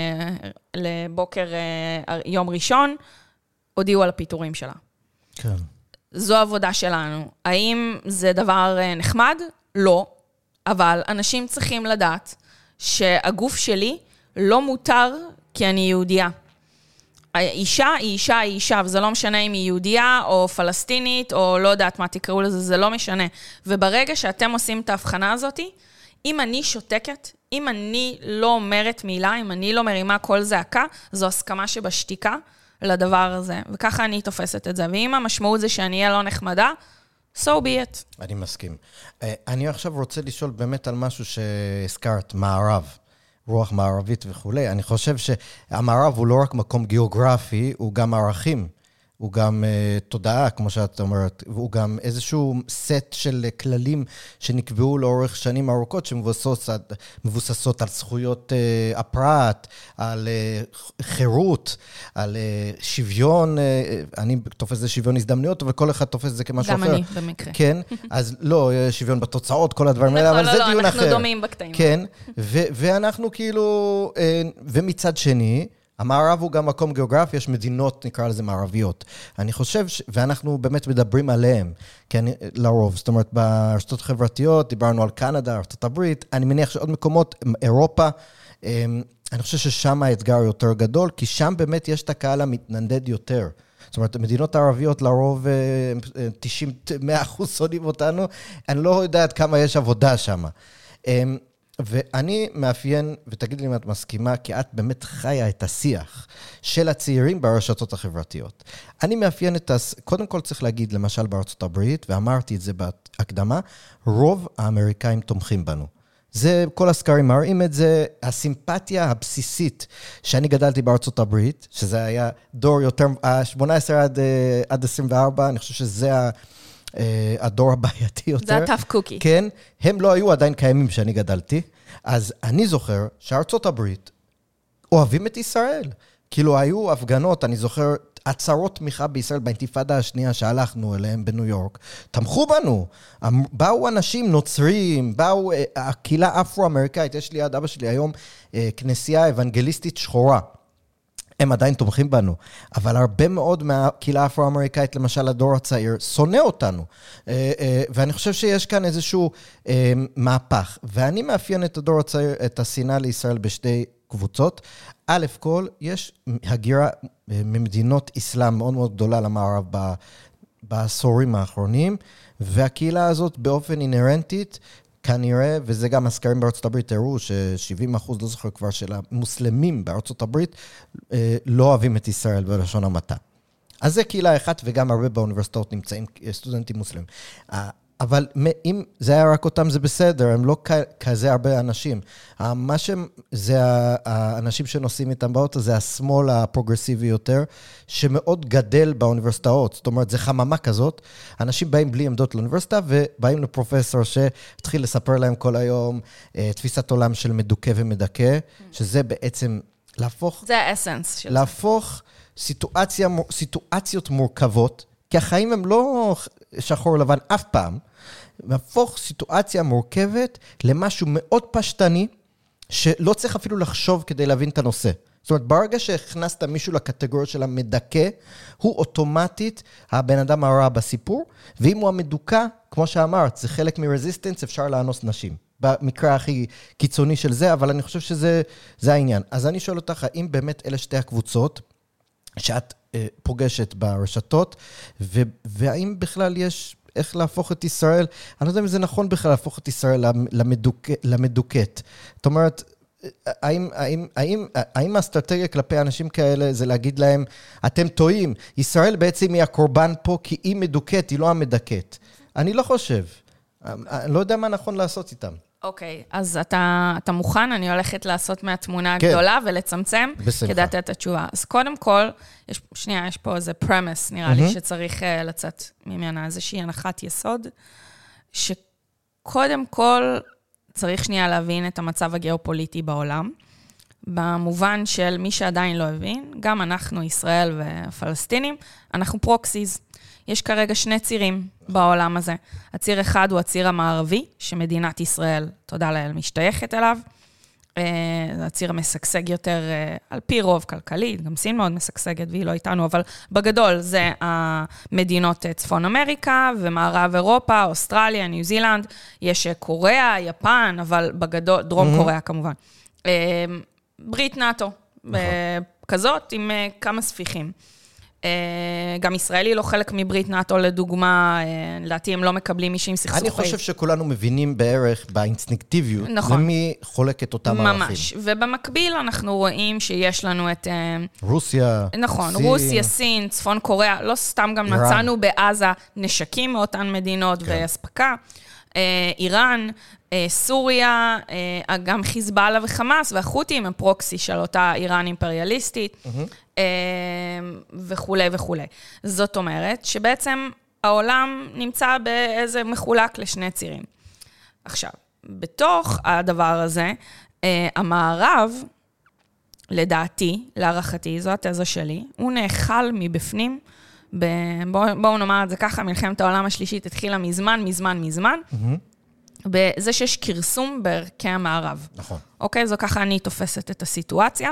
S3: לבוקר יום ראשון, הודיעו על הפיטורים שלה.
S2: כן.
S3: זו עבודה שלנו. האם זה דבר נחמד? לא. אבל אנשים צריכים לדעת שהגוף שלי לא מותר כי אני יהודייה. האישה היא אישה היא אישה, וזה לא משנה אם היא יהודייה או פלסטינית או לא יודעת מה תקראו לזה, זה לא משנה. וברגע שאתם עושים את ההבחנה הזאת, אם אני שותקת, אם אני לא אומרת מילה, אם אני לא מרימה כל זעקה, זו הסכמה שבשתיקה לדבר הזה. וככה אני תופסת את זה. ואם המשמעות זה שאני אהיה לא נחמדה, so be it.
S2: אני מסכים. אני עכשיו רוצה לשאול באמת על משהו שהזכרת, מערב. רוח מערבית וכו'. אני חושב שהמערב הוא לא רק מקום גיאוגרפי, הוא גם ערכים. הוא גם תודעה, כמו שאת אומרת, והוא גם איזשהו סט של כללים שנקבעו לאורך שנים ארוכות, שמבוססות על זכויות הפרט, על חירות, על שוויון, אני תופס זה שוויון הזדמנויות, אבל כל אחד תופס זה כמשהו אחר.
S3: גם אני, במקרה.
S2: כן, אז לא, שוויון בתוצאות, כל הדברים האלה, אבל זה דיון אחר.
S3: לא, אנחנו דומים בקטעים.
S2: כן, ואנחנו כאילו, ומצד שני, המערב הוא גם מקום גיאוגרפי, יש מדינות, נקרא לזה מערביות. אני חושב, ואנחנו באמת מדברים עליהם, כן, לרוב, זאת אומרת, ברשתות חברתיות, דיברנו על קנדה, ארצות הברית, אני מניח שעוד מקומות, אירופה, אני חושב ששם האתגר יותר גדול, כי שם באמת יש את הקהל המתנדד יותר. זאת אומרת, המדינות הערביות לרוב 90-100% שונאים אותנו, אני לא יודעת כמה יש עבודה שם. ואני מאפיין, ותגיד לי אם את מסכימה, כי את באמת חיה את השיח של הצעירים ברשתות החברתיות. אני מאפיין קודם כל צריך להגיד, למשל בארצות הברית, ואמרתי את זה בהקדמה, רוב האמריקאים תומכים בנו. זה, כל הסקרים מראים את זה, הסימפתיה הבסיסית שאני גדלתי בארצות הברית, שזה היה דור יותר, 18 עד 24, אני חושב שזה הדור הבעייתי יותר.
S3: זה הטף קוקי.
S2: כן, הם לא היו עדיין קיימים שאני גדלתי, אז אני זוכר שארצות הברית אוהבים את ישראל. כאילו היו הפגנות, אני זוכר, עצרות תמיכה בישראל באינתיפאדה השנייה שהלכנו אליהם בניו יורק, תמכו בנו, באו אנשים נוצרים, באו הקהילה אפרו-אמריקאית, יש לי עד אבא שלי היום כנסייה אוונגליסטית שחורה, הם עדיין תומכים בנו, אבל הרבה מאוד מהקהילה האפרו-אמריקאית, למשל הדור הצעיר, שונא אותנו, ואני חושב שיש כאן איזשהו מהפך, ואני מאפיין את הדור הצעיר, את השנאה לישראל בשתי קבוצות. א' כל, יש הגירה ממדינות אסלאם מאוד מאוד גדולה למערב בעשורים האחרונים, והקהילה הזאת באופן אינרנטית, כנראה, וזה גם הסקרים בארצות הברית, הראו ש70%, לא זוכר כבר, של המוסלמים בארצות הברית, לא אוהבים את ישראל בלשון המעטה. אז זה קהילה אחת, וגם הרבה באוניברסיטאות נמצאים סטודנטים מוסלמים. אבל אם זה היה רק אותם, זה בסדר, הם לא כזה הרבה אנשים. מה שזה האנשים שנוסעים איתם באוטו, זה השמאל הפרוגרסיבי יותר, שמאוד גדל באוניברסיטאות. זאת אומרת, זה חממה כזאת. אנשים באים בלי עמדות לאוניברסיטה, ובאים לפרופסור שהתחיל לספר להם כל היום תפיסת עולם של מדוכא ומדכא, שזה בעצם להפוך...
S3: זה האסנס של זה.
S2: להפוך סיטואציות מורכבות, כי החיים הם לא שחור לבן אף פעם, להפוך סיטואציה מורכבת למשהו מאוד פשטני, שלא צריך אפילו לחשוב כדי להבין את הנושא. זאת אומרת, ברגע שהכנסת מישהו לקטגוריה של המדכא, הוא אוטומטית הבן אדם הרע בסיפור, ואם הוא המדוכא, כמו שאמרת, זה חלק מרזיסטנס, אפשר לאנוס נשים. במקרה הכי קיצוני של זה, אבל אני חושב שזה העניין. אז אני שואל אותך, האם באמת אלה שתי הקבוצות, שאת פוגשת ברשתות, והאם בכלל יש איך להפוך את ישראל, אני לא יודע אם זה נכון בכלל להפוך את ישראל למדוכאת. זאת אומרת, האם האסטרטגיה כלפי אנשים כאלה זה להגיד להם, אתם טועים, ישראל בעצם היא הקורבן פה, כי היא מדוכאת, היא לא המדכאת. אני לא חושב. אני לא יודע מה נכון לעשות איתם.
S3: אוקיי, אז אתה מוכן, אני הולכת לעשות מהתמונה הגדולה ולצמצם, כדי לתת את התשובה. אז קודם כל, יש פה איזה פרמס, נראה לי, שצריך לצאת ממנה איזושהי הנחת יסוד, שקודם כל צריך שנייה להבין את המצב הגיאופוליטי בעולם, במובן של מי שעדיין לא הבין, גם אנחנו, ישראל והפלסטינים, אנחנו פרוקסיז. יש כרגע שני צירים בעולם הזה. הציר אחד הוא הציר המערבי, שמדינת ישראל, תודה לאל, משתייכת אליו. הציר המשגשג יותר על פי רוב כלכלית, גם סין מאוד משגשגת והיא לא איתנו, אבל בגדול זה המדינות צפון אמריקה ומערב אירופה, אוסטרליה, ניו זילנד, יש קוריאה, יפן, אבל בגדול, דרום קוריאה כמובן. ברית נאטו, כזאת עם כמה ספיחים. גם ישראלי לא חלק מברית נאטו, לדוגמה, לדעתי הם לא מקבלים מישהי עם סכסוכי.
S2: אני חושב שכולנו מבינים בערך באינסטינקטיביות,
S3: נכון.
S2: למי חולק את אותם ערכים.
S3: ממש, ובמקביל אנחנו רואים שיש לנו את...
S2: רוסיה,
S3: נכון,
S2: סין.
S3: רוסיה, סין, צפון קוריאה, לא סתם גם
S2: איראן.
S3: מצאנו בעזה נשקים מאותן מדינות והספקה. איראן, סוריה, גם חיזבאללה וחמאס, והחות'ים הם פרוקסי של אותה איראן אימפריאליסטית, וכו' וכו'. זאת אומרת שבעצם העולם נמצא באיזה מחולק לשני צירים. עכשיו, בתוך הדבר הזה, המערב, לדעתי, להערכתי, זו התזה שלי, הוא נאכל מבפנים, בואו נאמר את זה ככה, מלחמת העולם השלישית התחילה מזמן, בזה שיש כרסום בערכי המערב.
S2: נכון.
S3: אוקיי? זו ככה אני תופסת את הסיטואציה,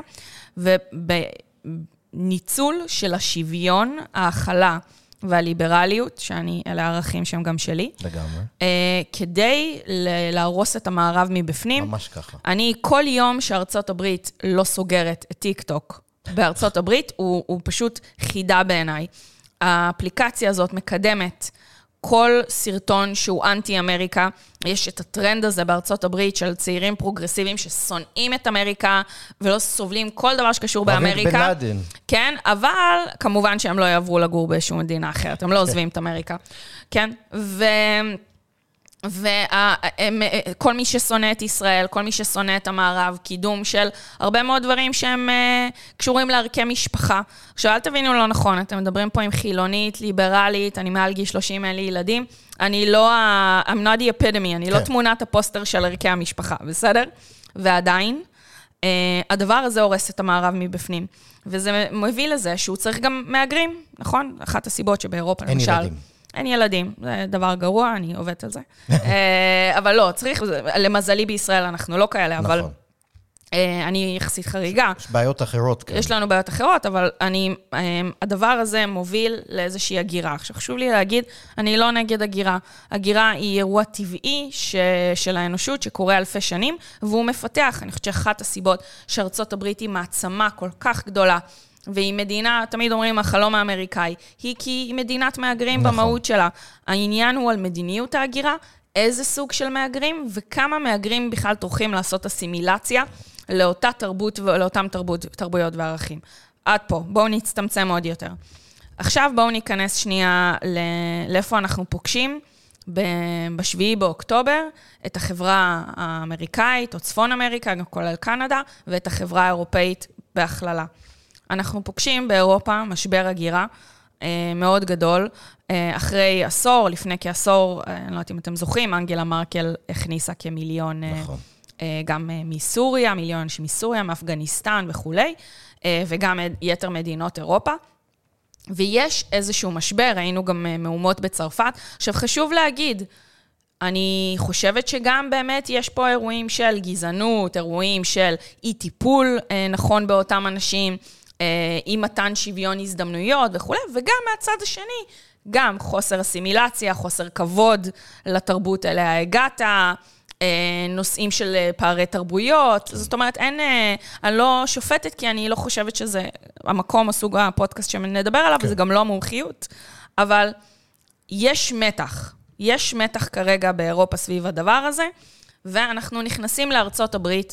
S3: ובניצול של השוויון, ההכלה והליברליות, אלה הערכים שהם גם שלי.
S2: לגמרי.
S3: כדי להרוס את המערב מבפנים.
S2: ממש ככה.
S3: אני כל יום שארצות הברית לא סוגרת את טיק טוק בארצות הברית, הוא פשוט חידה בעיניי. האפליקציה הזאת מקדמת כל סרטון שהוא אנטי-אמריקה. יש את הטרנד הזה בארצות הברית של צעירים פרוגרסיביים ששונאים את אמריקה ולא סובלים כל דבר שקשור באמריקה.
S2: בן לאדן.
S3: כן, אבל כמובן שהם לא יעברו לגור באיזושהי מדינה אחרת, הם לא עוזבים את אמריקה. כן, וכל מי ששונא את ישראל, כל מי ששונא את המערב, קידום של הרבה מאוד דברים שהם קשורים לערכי משפחה. עכשיו, אל תבינו לא נכון, אתם מדברים פה עם חילונית, ליברלית, אני מעל גיל 30, אין לי ילדים, אני לא, I'm not the epitome, אני לא תמונת הפוסטר של ערכי המשפחה, בסדר? ועדיין, הדבר הזה הורס את המערב מבפנים, וזה מביא לזה שהוא צריך גם מהגרים, נכון? אחת הסיבות שבאירופה, למשל, אין ילדים, זה דבר גרוע, אני עובדת על זה. אבל לא, צריך, למזלי בישראל אנחנו לא כאלה, אבל אני יחסית חריגה.
S2: יש בעיות אחרות.
S3: יש לנו בעיות אחרות, אבל הדבר הזה מוביל לאיזושהי הגירה. עכשיו, חשוב לי להגיד, אני לא נגד הגירה. הגירה היא אירוע טבעי של האנושות שקורה אלפי שנים, והוא מפתח. אני חושבת שאחת הסיבות שארצות הברית היא מעצמה כל כך גדולה, והיא מדינה, תמיד אומרים, החלום האמריקאי, היא כי היא מדינת מהגרים במהות שלה. העניין הוא על מדיניות ההגירה, איזה סוג של מהגרים, וכמה מהגרים בכלל טורחים לעשות אסימילציה לאותה תרבות ולאותם תרבויות וערכים. עד פה, בואו נצטמצם עוד יותר. עכשיו בואו ניכנס שנייה לאיפה אנחנו פוגשים, בשביעי באוקטובר, את החברה האמריקאית, או צפון אמריקה, גם כולל קנדה, ואת החברה האירופאית בהכללה. אנחנו פוגשים באירופה משבר הגירה מאוד גדול, אחרי עשור, לפני כעשור, אני לא יודעת אם אתם זוכרים, אנגלה מרקל הכניסה כמיליון, גם מסוריה, מיליון מסוריה, מאפגניסטן וכו', וגם יתר מדינות אירופה. ויש איזשהו משבר, ראינו גם מהומות בצרפת. עכשיו חשוב להגיד, אני חושבת שגם באמת יש פה אירועים של גזענות, אירועים של אי טיפול נכון באותם אנשים, אי מתן שוויון הזדמנויות וכו', וגם מהצד השני, גם חוסר אסימילציה, חוסר כבוד לתרבות אליה הגעת, נושאים של פערי תרבויות, זאת אומרת, אני לא שופטת, כי אני לא חושבת שזה המקום או סוג הפודקאסט שנדבר עליו, וזה גם לא מומחיות, אבל יש מתח כרגע באירופה סביב הדבר הזה, ואנחנו נכנסים לארצות הברית,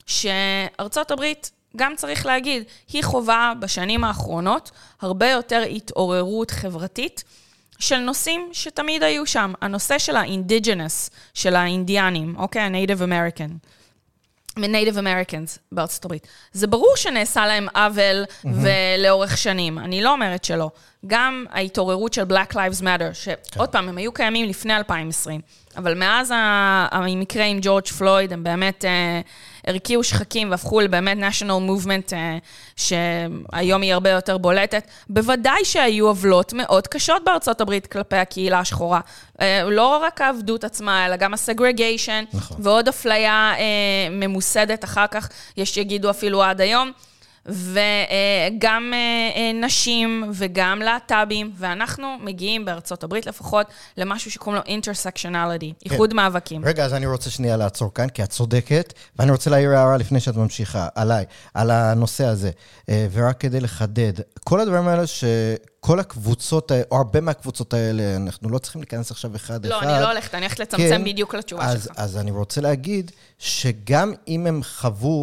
S3: שארצות הברית, גם צריך להגיד, היא חובה בשנים האחרונות, הרבה יותר התעוררות חברתית, של נושאים שתמיד היו שם. הנושא של ה-indigenous, של האינדיאנים, אוקיי? ה-Native Americans בארצות הברית. זה ברור שנעשה להם עוול ולאורך שנים. אני לא אומרת שלא. גם ההתעוררות של Black Lives Matter, שעוד פעם, הם היו קיימים לפני 2020, אבל מאז המקרה עם ג'ורג' פלויד, הם באמת הרקיעו שחקים והפכו לבאמת national movement, שהיום היא הרבה יותר בולטת. בוודאי שהיו עוולות מאוד קשות בארצות הברית כלפי הקהילה השחורה. לא רק העבדות עצמה, אלא גם הסגרגיישן, ועוד אפליה ממוסדת אחר כך, יש שיגידו אפילו עד היום, וגם נשים וגם להט"בים, ואנחנו מגיעים בארצות הברית לפחות למשהו שקוראים לו intersectionality, איחוד מאבקים.
S2: רגע, אז אני רוצה שנייה לעצור כאן, כי את צודקת, ואני רוצה להעיר הערה לפני שאת ממשיכה, עליי, על הנושא הזה, ורק כדי לחדד, כל הדברים האלה כל הקבוצות, או הרבה מהקבוצות האלה, אנחנו לא צריכים להיכנס עכשיו אחד.
S3: לא, אני לא הולכת, אני הולכת לצמצם בדיוק לתשובה שלך.
S2: אז אני רוצה להגיד, שגם אם הם חוו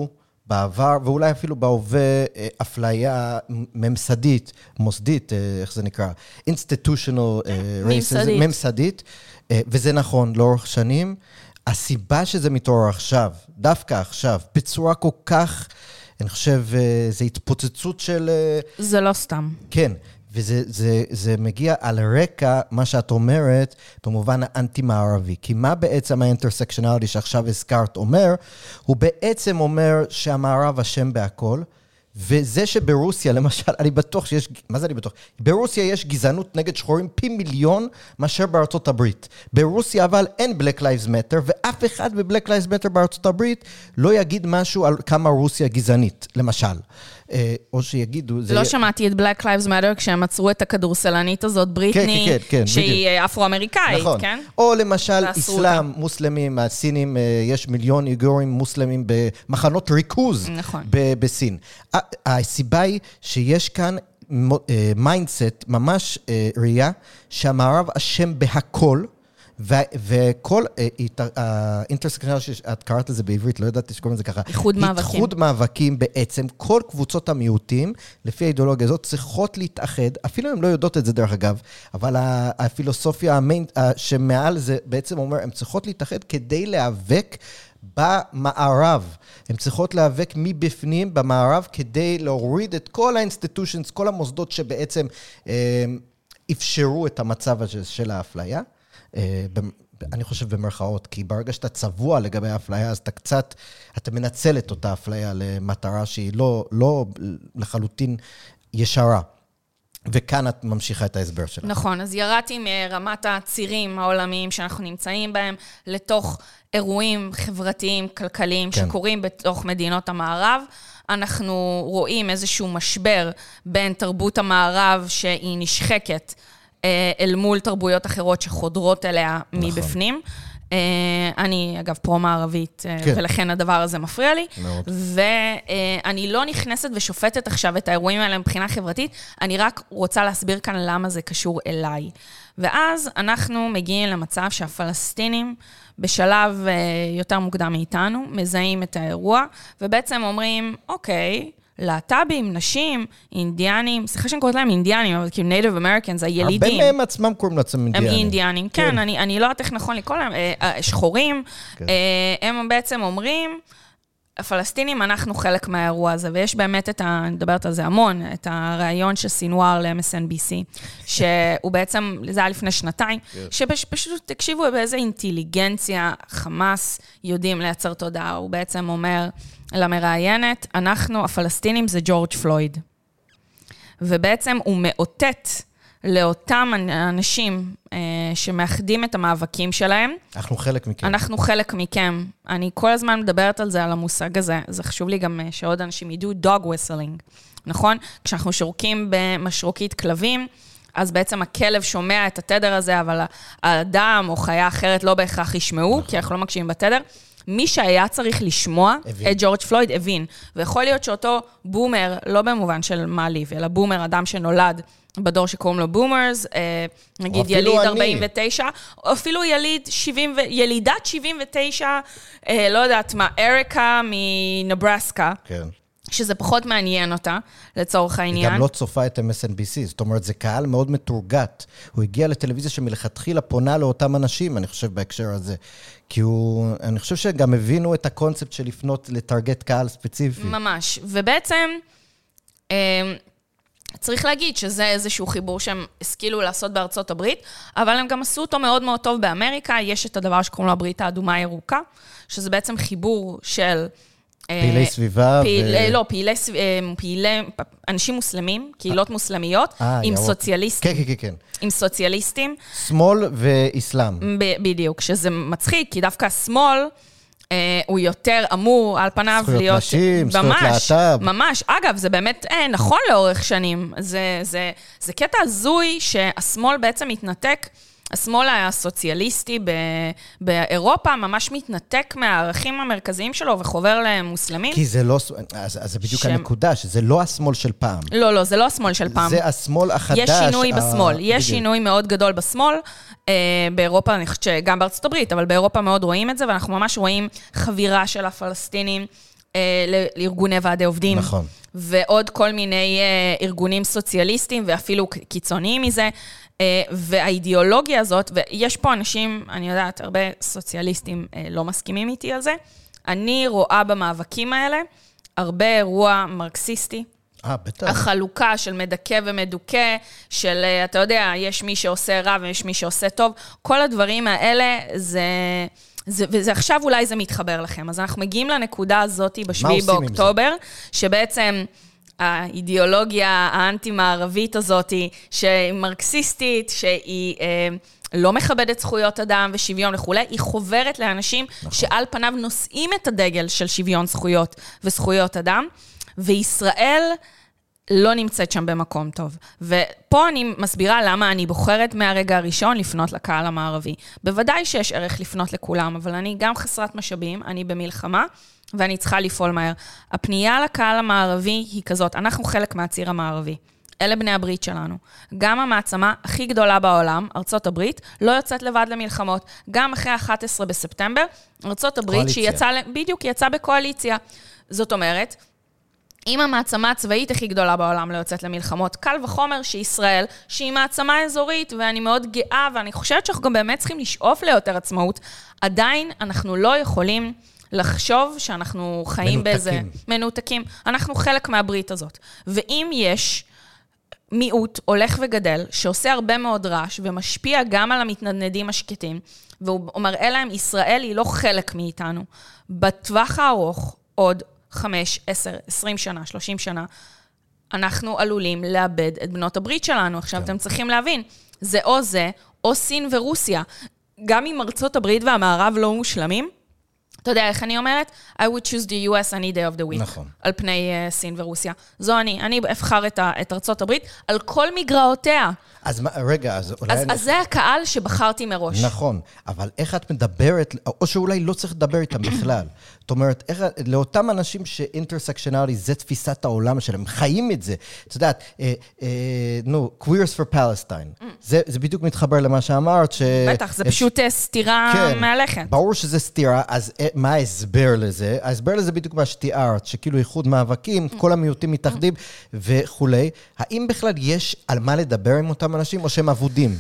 S2: בעבר, ואולי אפילו בהווה, אפליה ממסדית, מוסדית, איך זה נקרא? institutional racism, ממסדית, וזה נכון, לאורך שנים. הסיבה שזה מתעורר עכשיו, דווקא עכשיו, בצורה כל כך, אני חושב, זה התפוצצות של...
S3: זה לא סתם.
S2: כן, וזה מגיע על רקע, מה שאת אומרת, במובן האנטי-מערבי. כי מה בעצם האינטרסקשנליטי שעכשיו הזכרת אומר? הוא בעצם אומר שהמערב אשם בהכל, וזה שברוסיה, למשל, אני בטוח שיש, מה זה אני בטוח? ברוסיה יש גזענות נגד שחורים פי מיליון מאשר בארצות הברית. ברוסיה אבל אין Black Lives Matter, ואף אחד ב-Black Lives Matter בארצות הברית לא יגיד משהו על כמה רוסיה גזענית, למשל. או שיגידו...
S3: לא שמעתי את Black Lives Matter כשהם עצרו את הכדורסלנית הזאת, בריטני, שהיא אפרו-אמריקאית, כן?
S2: או למשל אסלאם, מוסלמים, הסינים, יש מיליון איגורים מוסלמים במחנות ריכוז בסין. הסיבה היא שיש כאן מיינדסט, ממש ראייה, שהמערב אשם בהכל, וכל האינטרסקשנל שאת קראת לזה בעברית, לא ידעתי שקוראים לזה ככה.
S3: איחוד מאבקים.
S2: איחוד מאבקים בעצם, כל קבוצות המיעוטים, לפי האידיאולוגיה הזאת, צריכות להתאחד, אפילו הם לא יודעות את זה דרך אגב, אבל הפילוסופיה שמעל זה בעצם אומר, הם צריכות להתאחד כדי להיאבק במערב. הן צריכות להיאבק מבפנים במערב, כדי להוריד את כל האינסטיטושנס, כל המוסדות שבעצם אפשרו את המצב הזה של האפליה. אני חושב במרכאות, כי ברגע שאתה צבוע לגבי האפליה, אז אתה מנצל את אותה אפליה למטרה שהיא לא לחלוטין ישרה. וכאן את ממשיכה את ההסבר שלך.
S3: נכון, אז ירדתי מרמת הצירים העולמיים שאנחנו נמצאים בהם, לתוך אירועים חברתיים, כלכליים, שקורים בתוך מדינות המערב. אנחנו רואים איזשהו משבר בין תרבות המערב שהיא נשחקת, אל מול תרבויות אחרות שחודרות אליה מבפנים. אני, אגב, פרו-מערבית, ולכן הדבר הזה מפריע לי. ואני לא נכנסת ושופטת עכשיו את האירועים האלה מבחינה חברתית, אני רק רוצה להסביר כאן למה זה קשור אליי. ואז אנחנו מגיעים למצב שהפלסטינים, בשלב יותר מוקדם מאיתנו, מזהים את האירוע, ובעצם אומרים, אוקיי, להט"בים, נשים, אינדיאנים, סליחה שאני קוראת להם אינדיאנים, אבל כאילו Native Americans, הילידים.
S2: הרבה מהם עצמם קוראים לעצמם אינדיאנים.
S3: הם אינדיאנים, כן, אני לא יודעת איך נכון לקרוא להם, שחורים, הם בעצם אומרים, הפלסטינים, אנחנו חלק מהאירוע הזה, ויש באמת אני מדברת על זה המון, את הרעיון של סינואר ל-MSNBC, שהוא בעצם, זה היה לפני שנתיים, שפשוט תקשיבו באיזה אינטליגנציה, חמאס, יודעים לייצר תודעה, הוא בעצם אומר למראיינת, אנחנו, הפלסטינים זה ג'ורג' פלויד. ובעצם הוא מאותת לאותם אנשים שמאחדים את המאבקים שלהם.
S2: אנחנו חלק מכם.
S3: אנחנו חלק מכם. אני כל הזמן מדברת על זה, על המושג הזה. זה חשוב לי גם שעוד אנשים ידעו dog whistling. נכון? כשאנחנו שורקים במשרוקית כלבים, אז בעצם הכלב שומע את התדר הזה, אבל האדם או חיה אחרת לא בהכרח ישמעו, כי אנחנו לא מקשיבים בתדר. מי שהיה צריך לשמוע את ג'ורג' פלויד הבין. ויכול להיות שאותו בומר, לא במובן של מעליב, אלא בומר, אדם שנולד בדור שקוראים לו בומרס, נגיד יליד 49, או אפילו ילידת 79, לא יודעת מה, אריקה מנברסקה,
S2: כן.
S3: שזה פחות מעניין אותה, לצורך העניין.
S2: היא גם לא צופה את MSNBC, זאת אומרת, זה קהל מאוד מתורגת. הוא הגיע לטלוויזיה שמלכתחילה פונה לאותם אנשים, אני חושב, בהקשר הזה. כי אני חושב שגם הבינו את הקונספט של לפנות לטרגט קהל ספציפי.
S3: ממש. ובעצם, צריך להגיד שזה איזשהו חיבור שהם השכילו לעשות בארצות הברית, אבל הם גם עשו אותו מאוד מאוד טוב באמריקה. יש את הדבר שקוראים לו הברית האדומה הירוקה, שזה בעצם חיבור של
S2: פעילי סביבה.
S3: לא, פעילי, אנשים מוסלמים, קהילות מוסלמיות, עם סוציאליסטים.
S2: כן, כן, כן.
S3: עם סוציאליסטים.
S2: שמאל ואסלאם.
S3: בדיוק, שזה מצחיק, כי דווקא השמאל, הוא יותר אמור על פניו להיות...
S2: זכויות נשים, זכויות להט"ב.
S3: ממש, אגב, זה באמת נכון לאורך שנים. זה קטע הזוי שהשמאל בעצם מתנתק, השמאל הסוציאליסטי באירופה ממש מתנתק מהערכים המרכזיים שלו וחובר למוסלמים.
S2: כי זה לא, אז זה בדיוק הנקודה, שזה לא השמאל של פעם.
S3: לא, זה לא השמאל של פעם.
S2: זה השמאל החדש.
S3: יש שינוי בשמאל, יש שינוי מאוד גדול בשמאל, באירופה, אני חושבת שגם בארצות הברית, אבל באירופה מאוד רואים את זה, ואנחנו ממש רואים חבירה של הפלסטינים, לארגוני ועדי עובדים.
S2: נכון.
S3: ועוד כל מיני ארגונים סוציאליסטיים, ואפילו קיצוניים מזה, והאידיאולוגיה הזאת, ויש פה אנשים, אני יודעת, הרבה סוציאליסטים לא מסכימים איתי על זה, אני רואה במאבקים האלה הרבה אירוע מרקסיסטי,
S2: בטח.
S3: החלוקה של מדכא ומדוכא, של, אתה יודע, יש מי שעושה רע ויש מי שעושה טוב, כל הדברים האלה וזה עכשיו אולי זה מתחבר לכם. אז אנחנו מגיעים לנקודה הזאת בשביעי באוקטובר, שבעצם האידיאולוגיה האנטי-מערבית הזאת, שהיא מרקסיסטית, שהיא לא מכבדת זכויות אדם ושוויון וכו', היא חוברת לאנשים שעל פניו נושאים את הדגל של שוויון זכויות וזכויות אדם, וישראל לא נמצאת שם במקום טוב. ופה אני מסבירה למה אני בוחרת מהרגע הראשון לפנות לקהל המערבי. בוודאי שיש ערך לפנות לכולם, אבל אני גם חסרת משאבים, אני במלחמה, ואני צריכה לפעול מהר. הפנייה לקהל המערבי היא כזאת, אנחנו חלק מהציר המערבי. אלה בני הברית שלנו. גם המעצמה הכי גדולה בעולם, ארצות הברית, לא יוצאת לבד למלחמות. גם אחרי 11 בספטמבר, ארצות הברית בדיוק יצאה בקואליציה. זאת אומרת, אם המעצמה הצבאית הכי גדולה בעולם לא יוצאת למלחמות, קל וחומר שישראל, שהיא מעצמה אזורית, ואני מאוד גאה, ואני חושבת שאנחנו גם באמת צריכים לשאוף ליותר עצמאות, עדיין אנחנו לא יכולים לחשוב שאנחנו חיים באיזה מנותקים. אנחנו חלק מהברית הזאת. ואם יש מיעוט הולך וגדל, שעושה הרבה מאוד רעש, ומשפיע גם על המתנדנדים השקטים, והוא מראה להם, ישראל היא לא חלק מאיתנו. בטווח הארוך, עוד 5, 10, 20 שנה, 30 שנה, אנחנו עלולים לאבד את בנות הברית שלנו. עכשיו אתם צריכים להבין, זה, או סין ורוסיה. גם אם ארצות הברית והמערב לא מושלמים, אתה יודע איך אני אומרת? I would choose the US any day of the week.
S2: נכון.
S3: על פני סין ורוסיה. זו אני אבחר את ארצות הברית על כל מגרעותיה.
S2: אז רגע, אז אולי...
S3: אז זה הקהל שבחרתי מראש.
S2: נכון, אבל איך את מדברת, או שאולי לא צריך לדבר איתם בכלל. זאת אומרת, לאותם אנשים שאינטרסקשנלי, זה תפיסת העולם שלהם, חיים את זה. אתה יודעת, queers for Palestine. זה בדיוק מתחבר למה שאמרת,
S3: בטח, זה פשוט סתירה מהלכת.
S2: ברור שזה סתירה, אז מה ההסבר לזה? ההסבר לזה בדיוק מה שתיארת, שכאילו איחוד מאבקים, כל המיעוטים מתאחדים וכולי. האם בכלל יש על מה לדבר עם אותם אנשים, או שהם עבודים?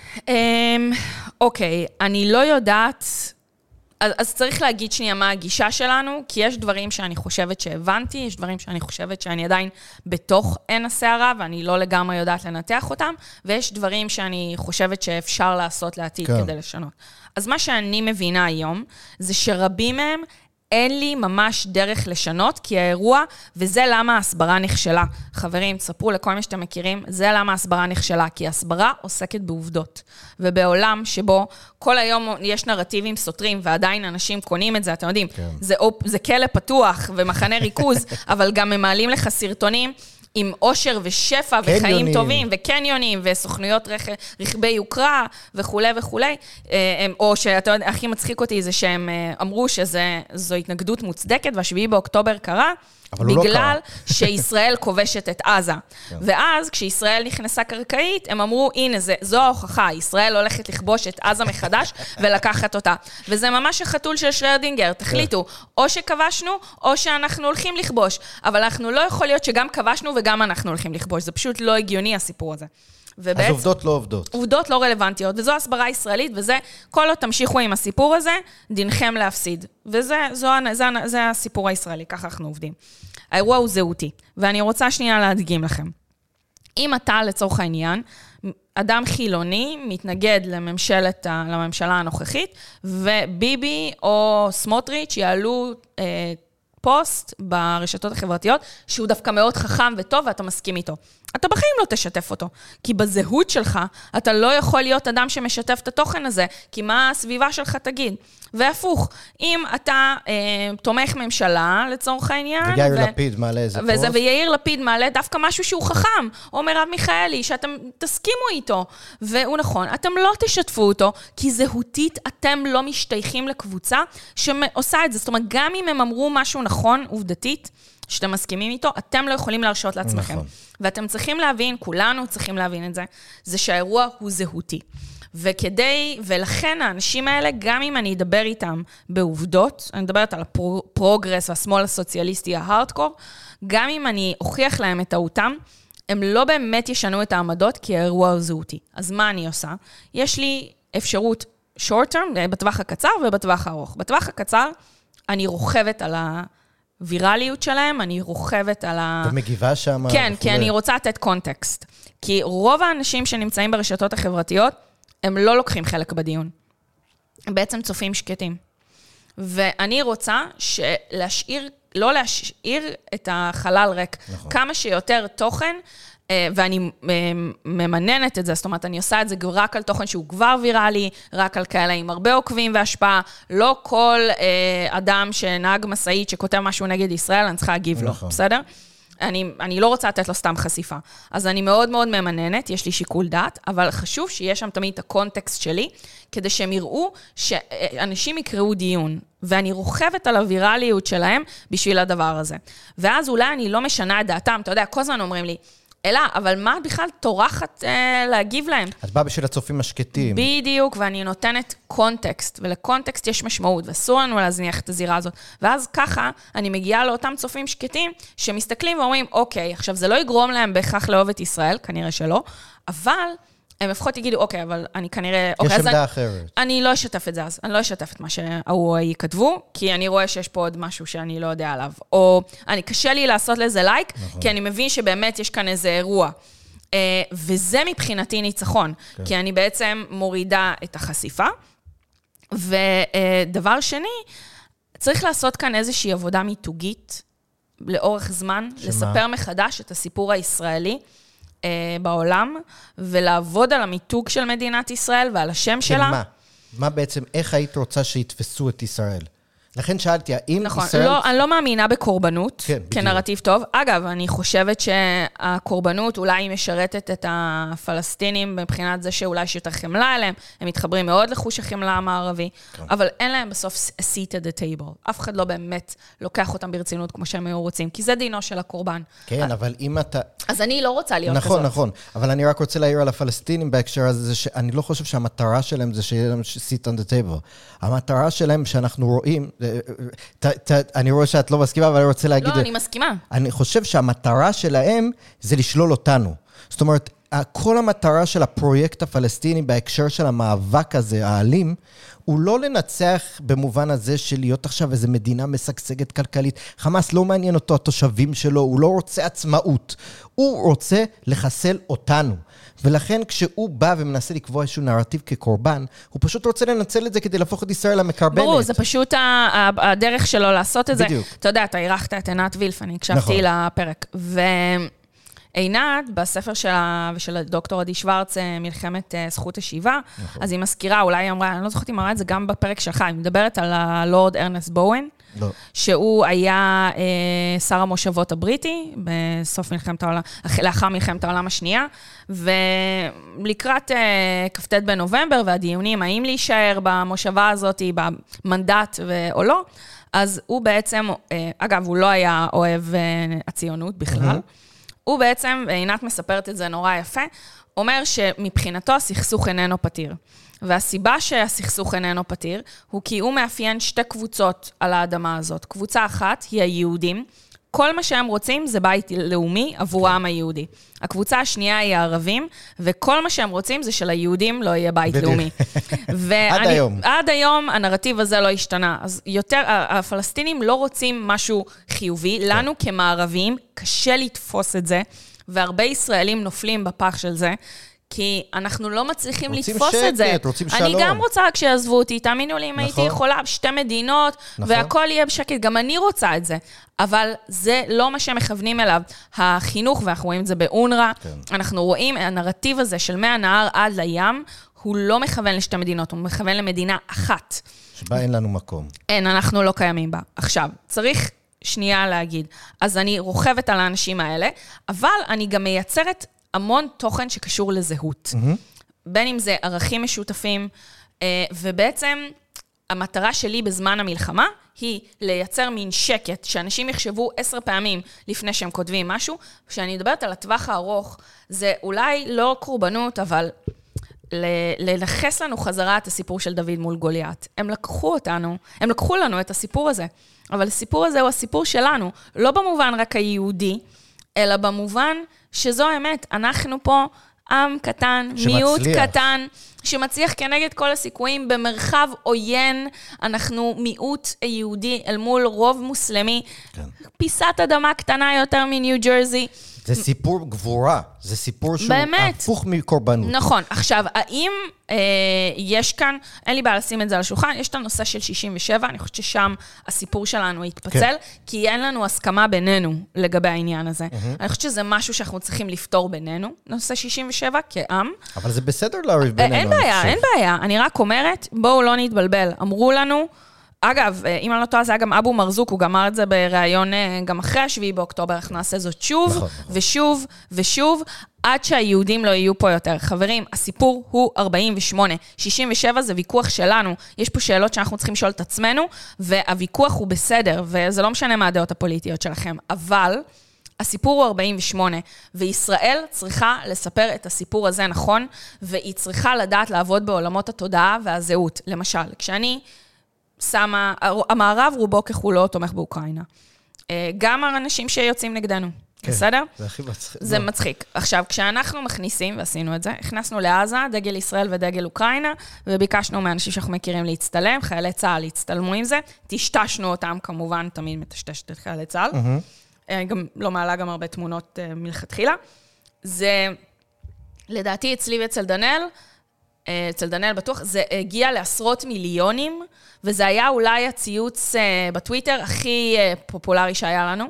S3: אוקיי, אני לא יודעת, אז צריך להגיד שנייה מה הגישה שלנו, כי יש דברים שאני חושבת שהבנתי, יש דברים שאני חושבת שאני עדיין בתוך עין הסערה, ואני לא לגמרי יודעת לנתח אותם, ויש דברים שאני חושבת שאפשר לעשות לעתיד כדי לשנות. אז מה שאני מבינה היום, זה שרבים מהם, אין לי ממש דרך לשנות, כי האירוע, וזה למה ההסברה נכשלה. חברים, תספרו לכל מי שאתם מכירים, זה למה ההסברה נכשלה, כי ההסברה עוסקת בעובדות. ובעולם שבו כל היום יש נרטיבים סותרים, ועדיין אנשים קונים את זה, אתם יודעים, זה כלא פתוח ומחנה ריכוז, אבל גם ממעלים לך סרטונים, עם אושר ושפע וחיים טובים, וקניונים, וסוכנויות רכבי יוקרה, וכו' וכו'. או שאתה יודע, הכי מצחיק אותי זה שהם אמרו שזו התנגדות מוצדקת, והשביעי באוקטובר קרה, בגלל שישראל כובשת את עזה. ואז, כשישראל נכנסה קרקעית, הם אמרו, הנה, זו ההוכחה, ישראל הולכת לכבוש את עזה מחדש, ולקחת אותה. וזה ממש החתול של שרדינגר, תחליטו, או שכבשנו, או שאנחנו הולכים לכבוש. אבל אנחנו לא יכול להיות שגם כבשנו, וגם אנחנו הולכים לכבוש. זה פשוט לא הגיוני, הסיפור הזה.
S2: אז עובדות לא עובדות.
S3: עובדות לא רלוונטיות, וזו הסברה ישראלית, וזה, כל עוד תמשיכו עם הסיפור הזה, דינכם להפסיד. וזה הסיפור הישראלי, ככה אנחנו עובדים. האירוע הוא זהותי, ואני רוצה שנייה להדגים לכם. אם אתה, לצורך העניין, אדם חילוני מתנגד לממשלה הנוכחית, וביבי או סמוטריץ' יעלו פוסט ברשתות החברתיות, שהוא דווקא מאוד חכם וטוב, ואתה מסכים איתו. אתה בחיים לא תשתף אותו, כי בזהות שלך, אתה לא יכול להיות אדם שמשתף את התוכן הזה, כי מה הסביבה שלך תגיד. והפוך, אם אתה תומך ממשלה, לצורך העניין,
S2: ויאיר לפיד מעלה איזה פוסט.
S3: ויאיר לפיד מעלה דווקא משהו שהוא חכם, או מרב מיכאלי, שאתם תסכימו איתו, והוא נכון, אתם לא תשתפו אותו, כי זהותית אתם לא משתייכים לקבוצה שעושה את זה. זאת אומרת, גם אם הם אמרו משהו נכון, עובדתית, שאתם מסכימים איתו, אתם לא יכולים להרשות לעצמכם. נכון. ואתם צריכים להבין, כולנו צריכים להבין את זה, זה שהאירוע הוא זהותי. ולכן האנשים האלה, גם אם אני אדבר איתם בעובדות, אני מדברת על הפרוגרס והשמאל הסוציאליסטי ההארדקור, גם אם אני אוכיח להם את טעותם, הם לא באמת ישנו את העמדות, כי האירוע הוא זהותי. אז מה אני עושה? יש לי אפשרות short term, בטווח הקצר ובטווח הארוך. בטווח הקצר, אני רוכבת על הווירליות שלהם, אני רוכבת על
S2: ומגיבה שם.
S3: כן, כי אני רוצה לתת קונטקסט. כי רוב האנשים שנמצאים ברשתות החברתיות, הם לא לוקחים חלק בדיון. הם בעצם צופים שקטים. ואני רוצה לא להשאיר את החלל ריק. נכון. כמה שיותר תוכן, ואני ממננת את זה, זאת אומרת, אני עושה את זה רק על תוכן שהוא כבר ויראלי, רק על כאלה עם הרבה עוקבים והשפעה, לא כל אדם שנהג מסעית שכותב משהו נגד ישראל, אני צריכה להגיב לו, בסדר? אני לא רוצה לתת לו סתם חשיפה. אז אני מאוד מאוד ממננת, יש לי שיקול דעת, אבל חשוב שיש שם תמיד את הקונטקסט שלי, כדי שהם יראו שאנשים יקראו דיון, ואני רוכבת על הווירליות שלהם בשביל הדבר הזה. ואז אולי אני לא משנה את דעתם, אתה יודע, כל הזמן אומרים לי, אלא, אבל מה בכלל תורחת להגיב להם?
S2: את באה בשביל הצופים השקטים.
S3: בדיוק, ואני נותנת קונטקסט, ולקונטקסט יש משמעות, ואסור לנו להזניח את הזירה הזאת. ואז ככה אני מגיעה לאותם צופים שקטים, שמסתכלים ואומרים, אוקיי, עכשיו זה לא יגרום להם בהכרח לאהוב את ישראל, כנראה שלא, אבל הם לפחות יגידו, אוקיי, אבל אני כנראה...
S2: יש עמדה אחרת.
S3: אני לא אשתף את זה אז, אני לא אשתף את מה שההוא יכתבו, כי אני רואה שיש פה עוד משהו שאני לא יודע עליו. או קשה לי לעשות לזה לייק, כי אני מבין שבאמת יש כאן איזה אירוע. וזה מבחינתי ניצחון, כי אני בעצם מורידה את החשיפה. ודבר שני, צריך לעשות כאן איזושהי עבודה מיתוגית, לאורך זמן, לספר מחדש את הסיפור הישראלי, בעולם, ולעבוד על המיתוג של מדינת ישראל ועל השם שלה.
S2: מה? מה בעצם, איך היית רוצה שיתפסו את ישראל? לכן שאלתי, האם
S3: נכון,
S2: ישראל...
S3: לא, אני לא מאמינה בקורבנות,
S2: כן,
S3: כנרטיב טוב. אגב, אני חושבת שהקורבנות אולי היא משרתת את הפלסטינים, מבחינת זה שאולי יש יותר חמלה אליהם, הם מתחברים מאוד לחוש החמלה המערבי, אבל אין להם בסוף a seat at the table. אף אחד לא באמת לוקח אותם ברצינות כמו שהם היו רוצים, כי זה דינו של הקורבן.
S2: כן, אבל אם אתה...
S3: אז אני לא רוצה להיות כזאת.
S2: נכון, נכון. אבל אני רק רוצה להעיר על הפלסטינים בהקשר הזה, שאני לא חושב שהמטרה שלהם זה שיהיה להם seat on the table. המטרה שלהם שאנחנו רואים, אני רואה שאת לא מסכימה, אבל אני רוצה להגיד...
S3: לא, אני מסכימה.
S2: אני חושב שהמטרה שלהם זה לשלול אותנו. זאת אומרת, כל המטרה של הפרויקט הפלסטיני בהקשר של המאבק הזה, האלים, הוא לא לנצח במובן הזה של להיות עכשיו איזו מדינה משגשגת כלכלית. חמאס לא מעניין אותו התושבים שלו, הוא לא רוצה עצמאות. הוא רוצה לחסל אותנו. ולכן כשהוא בא ומנסה לקבוע איזשהו נרטיב כקורבן, הוא פשוט רוצה לנצל את זה כדי להפוך את ישראל למקרבנת.
S3: ברור, זה פשוט הדרך שלו לעשות את זה.
S2: בדיוק.
S3: אתה יודע, אתה עירכת את עינת וילף, אני הקשבתי לפרק. עינת, בספר שלה ושל דוקטור עדי שוורץ, מלחמת זכות השיבה, אז היא מזכירה, אולי היא אמרה, אני לא זוכרת אם אמרה את זה גם בפרק שלך, היא מדברת על הלורד ארנסט בואן, שהוא היה שר המושבות הבריטי, בסוף מלחמת העולם, לאחר מלחמת העולם השנייה, ולקראת כ"ט בנובמבר, והדיונים, האם להישאר במושבה הזאת, במנדט או לא, אז הוא בעצם, אגב, הוא לא היה אוהב הציונות בכלל, הוא בעצם, ועינת מספרת את זה נורא יפה, אומר שמבחינתו הסכסוך איננו פתיר. והסיבה שהסכסוך איננו פתיר, הוא כי הוא מאפיין שתי קבוצות על האדמה הזאת. קבוצה אחת היא היהודים, כל מה שהם רוצים זה בית לאומי עבור העם היהודי. הקבוצה השנייה היא הערבים, וכל מה שהם רוצים זה שליהודים לא יהיה בית לאומי.
S2: עד היום.
S3: עד היום הנרטיב הזה לא השתנה. אז יותר, הפלסטינים לא רוצים משהו חיובי, לנו כמערבים קשה לתפוס את זה, והרבה ישראלים נופלים בפח של זה, כי אנחנו לא מצליחים לתפוס את זה.
S2: רוצים שלום.
S3: אני גם רוצה רק שיעזבו אותי, תאמינו לי, אם הייתי יכולה שתי מדינות, והכל יהיה בשקט, גם אני רוצה את זה. אבל זה לא מה שהם מכוונים אליו. החינוך, ואנחנו רואים את זה באונר"א, אנחנו רואים, הנרטיב הזה של מהנהר עד לים, הוא לא מכוון לשתי מדינות, הוא מכוון למדינה אחת.
S2: שבה אין לנו מקום.
S3: אין, אנחנו לא קיימים בה. עכשיו, צריך שנייה להגיד, אז אני רוכבת על האנשים האלה, אבל אני גם מייצרת המון תוכן שקשור לזהות. בין אם זה ערכים משותפים, ובעצם המטרה שלי בזמן המלחמה היא לייצר מין שקט, שאנשים יחשבו 10 פעמים לפני שהם כותבים משהו, כשאני מדברת על הטווח הארוך, זה אולי לא קורבנות, אבל לנחס לנו חזרה את הסיפור של דוד מול גוליית. הם לקחו לנו את הסיפור הזה. אבל הסיפור הזה הוא הסיפור שלנו, לא במובן רק היהודי, אלא במובן שזו האמת. אנחנו פה עם קטן, מיעוט קטן, שמצליח כנגד כל הסיכויים במרחב עוין. אנחנו מיעוט יהודי אל מול רוב מוסלמי. כן. פיסת אדמה קטנה יותר מניו ג'רזי.
S2: זה סיפור גבורה, זה סיפור שהוא הפוך מקורבנות.
S3: נכון. עכשיו, האם יש כאן, אין לי בעיה לשים את זה על השולחן, יש את הנושא של 67, אני חושבת ששם הסיפור שלנו יתפצל, כי אין לנו הסכמה בינינו לגבי העניין הזה. אני חושבת שזה משהו שאנחנו צריכים לפתור בינינו, נושא 67 כעם.
S2: אבל זה בסדר להריב בינינו.
S3: אין בעיה. אני רק אומרת, בואו לא נתבלבל. אמרו לנו, אגב, אם אני לא טועה, זה היה גם אבו מרזוק, הוא גמר את זה בראיון גם אחרי 7 באוקטובר, אנחנו נעשה זאת שוב, ושוב, ושוב, עד שהיהודים לא יהיו פה יותר. חברים, הסיפור הוא 48. 67 זה ויכוח שלנו. יש פה שאלות שאנחנו צריכים לשאול את עצמנו, והוויכוח הוא בסדר, וזה לא משנה מה הדעות הפוליטיות שלכם. אבל הסיפור הוא 48, וישראל צריכה לספר את הסיפור הזה נכון, והיא צריכה לדעת לעבוד בעולמות התודעה והזהות. למשל, כשאני שמה, המערב רובו ככולו תומך באוקראינה. גם האנשים שיוצאים נגדנו, בסדר?
S2: זה הכי מצחיק.
S3: זה מצחיק. עכשיו, כשאנחנו מכניסים, ועשינו את זה, הכנסנו לעזה, דגל ישראל ודגל אוקראינה, וביקשנו מאנשים שאנחנו מכירים להצטלם, חיילי צה"ל הצטלמו עם זה, תשתשנו אותם כמובן, תמיד מטשטשת את חיילי צה"ל. גם לא מעלה גם הרבה תמונות מלכתחילה. זה, לדעתי, אצלי ואצל דנאל בטוח, זה הגיע לעשרות מיליונים, וזה היה אולי הציוץ בטוויטר הכי פופולרי שהיה לנו.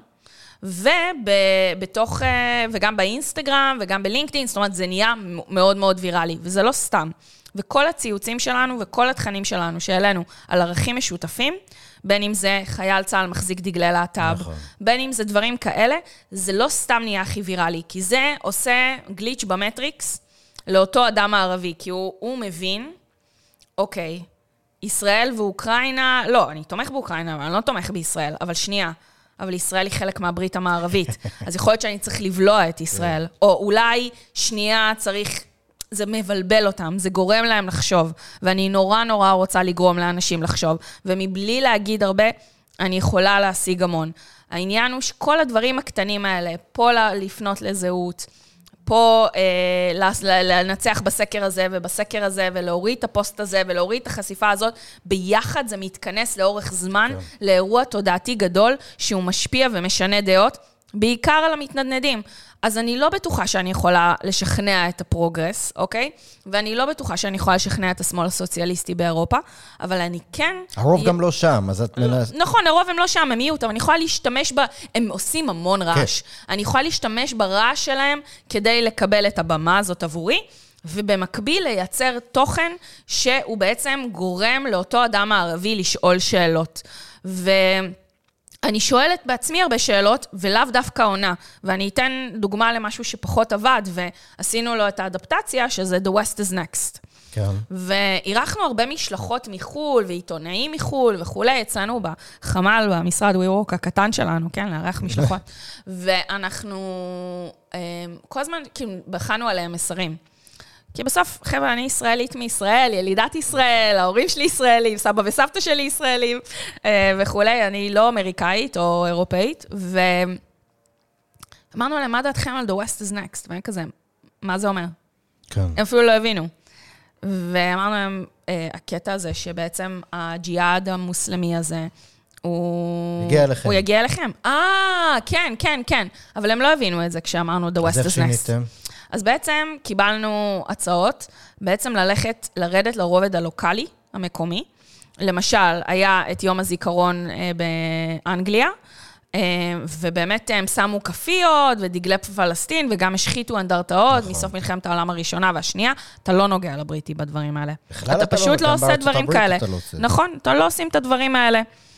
S3: וגם באינסטגרם וגם בלינקדאין, זאת אומרת, זה נהיה מאוד מאוד ויראלי, וזה לא סתם. וכל הציוצים שלנו וכל התכנים שלנו שאלינו על ערכים משותפים, בין אם זה חייל צה"ל מחזיק דגלי להט"ב, בין אם זה דברים כאלה, זה לא סתם נהיה הכי ויראלי, כי זה עושה גליץ' במטריקס לאותו אדם הערבי, כי הוא מבין, אוקיי, ישראל ואוקראינה, לא, אני תומך באוקראינה, אבל אני לא תומך בישראל, אבל שנייה, אבל ישראל היא חלק מהברית המערבית, אז יכול להיות שאני צריך לבלוע את ישראל, או אולי שנייה צריך, זה מבלבל אותם, זה גורם להם לחשוב, ואני נורא נורא רוצה לגרום לאנשים לחשוב, ומבלי להגיד הרבה, אני יכולה להשיג המון. העניין הוא שכל הדברים הקטנים האלה, פה לפנות לזהות, פה לנצח בסקר הזה ובסקר הזה, ולהוריד את הפוסט הזה, ולהוריד את החשיפה הזאת, ביחד זה מתכנס לאורך זמן, לאירוע תודעתי גדול, שהוא משפיע ומשנה דעות, בעיקר על המתנדנדים. אז אני לא בטוחה שאני יכולה לשכנע את הפרוגרס, אוקיי? ואני לא בטוחה שאני יכולה לשכנע את השמאל הסוציאליסטי באירופה, אבל אני כן...
S2: הרוב גם לא שם, אז את מנס...
S3: נכון, הרוב הם לא שם, הם מיעוט, אבל אני יכולה להשתמש הם עושים המון רעש. אני יכולה להשתמש ברעש שלהם כדי לקבל את הבמה הזאת עבורי, ובמקביל לייצר תוכן שהוא בעצם גורם לאותו אדם הערבי לשאול שאלות. אני שואלת בעצמי הרבה שאלות, ולאו דווקא עונה. ואני אתן דוגמה למשהו שפחות עבד, ועשינו לו את האדפטציה, שזה The West is Next.
S2: כן.
S3: ועירכנו הרבה משלחות מחול, ועיתונאים מחול, וכולי, אצלנו בחמ"ל, במשרד WeWork הקטן שלנו, כן, לערך משלחות. ואנחנו כל הזמן, כאילו, בחנו עליהם מסרים. כי בסוף, חבר'ה, אני ישראלית מישראל, ילידת ישראל, ההורים שלי ישראלים, סבא וסבתא שלי ישראלים, וכולי, אני לא אמריקאית או אירופאית, ואמרנו להם, מה דעתכם על The West is Next? ואני כזה, מה זה אומר?
S2: כן.
S3: הם אפילו לא הבינו. ואמרנו להם, הקטע הזה, שבעצם הג'יהאד המוסלמי הזה, הוא יגיע אליכם. כן, כן, כן. אבל הם לא הבינו את זה כשאמרנו The West is Next. אז איך שיניתם? אז בעצם קיבלנו הצעות, בעצם לרדת לרובד הלוקלי, המקומי. למשל, היה את יום הזיכרון באנגליה, ובאמת הם שמו כפיות ודגלי פלסטין, וגם השחיתו אנדרטאות מסוף מלחמת העולם הראשונה והשנייה. אתה לא נוגע לבריטי בדברים האלה. אתה פשוט לא עושה דברים כאלה. נכון, אתה לא עושים את הדברים האלה.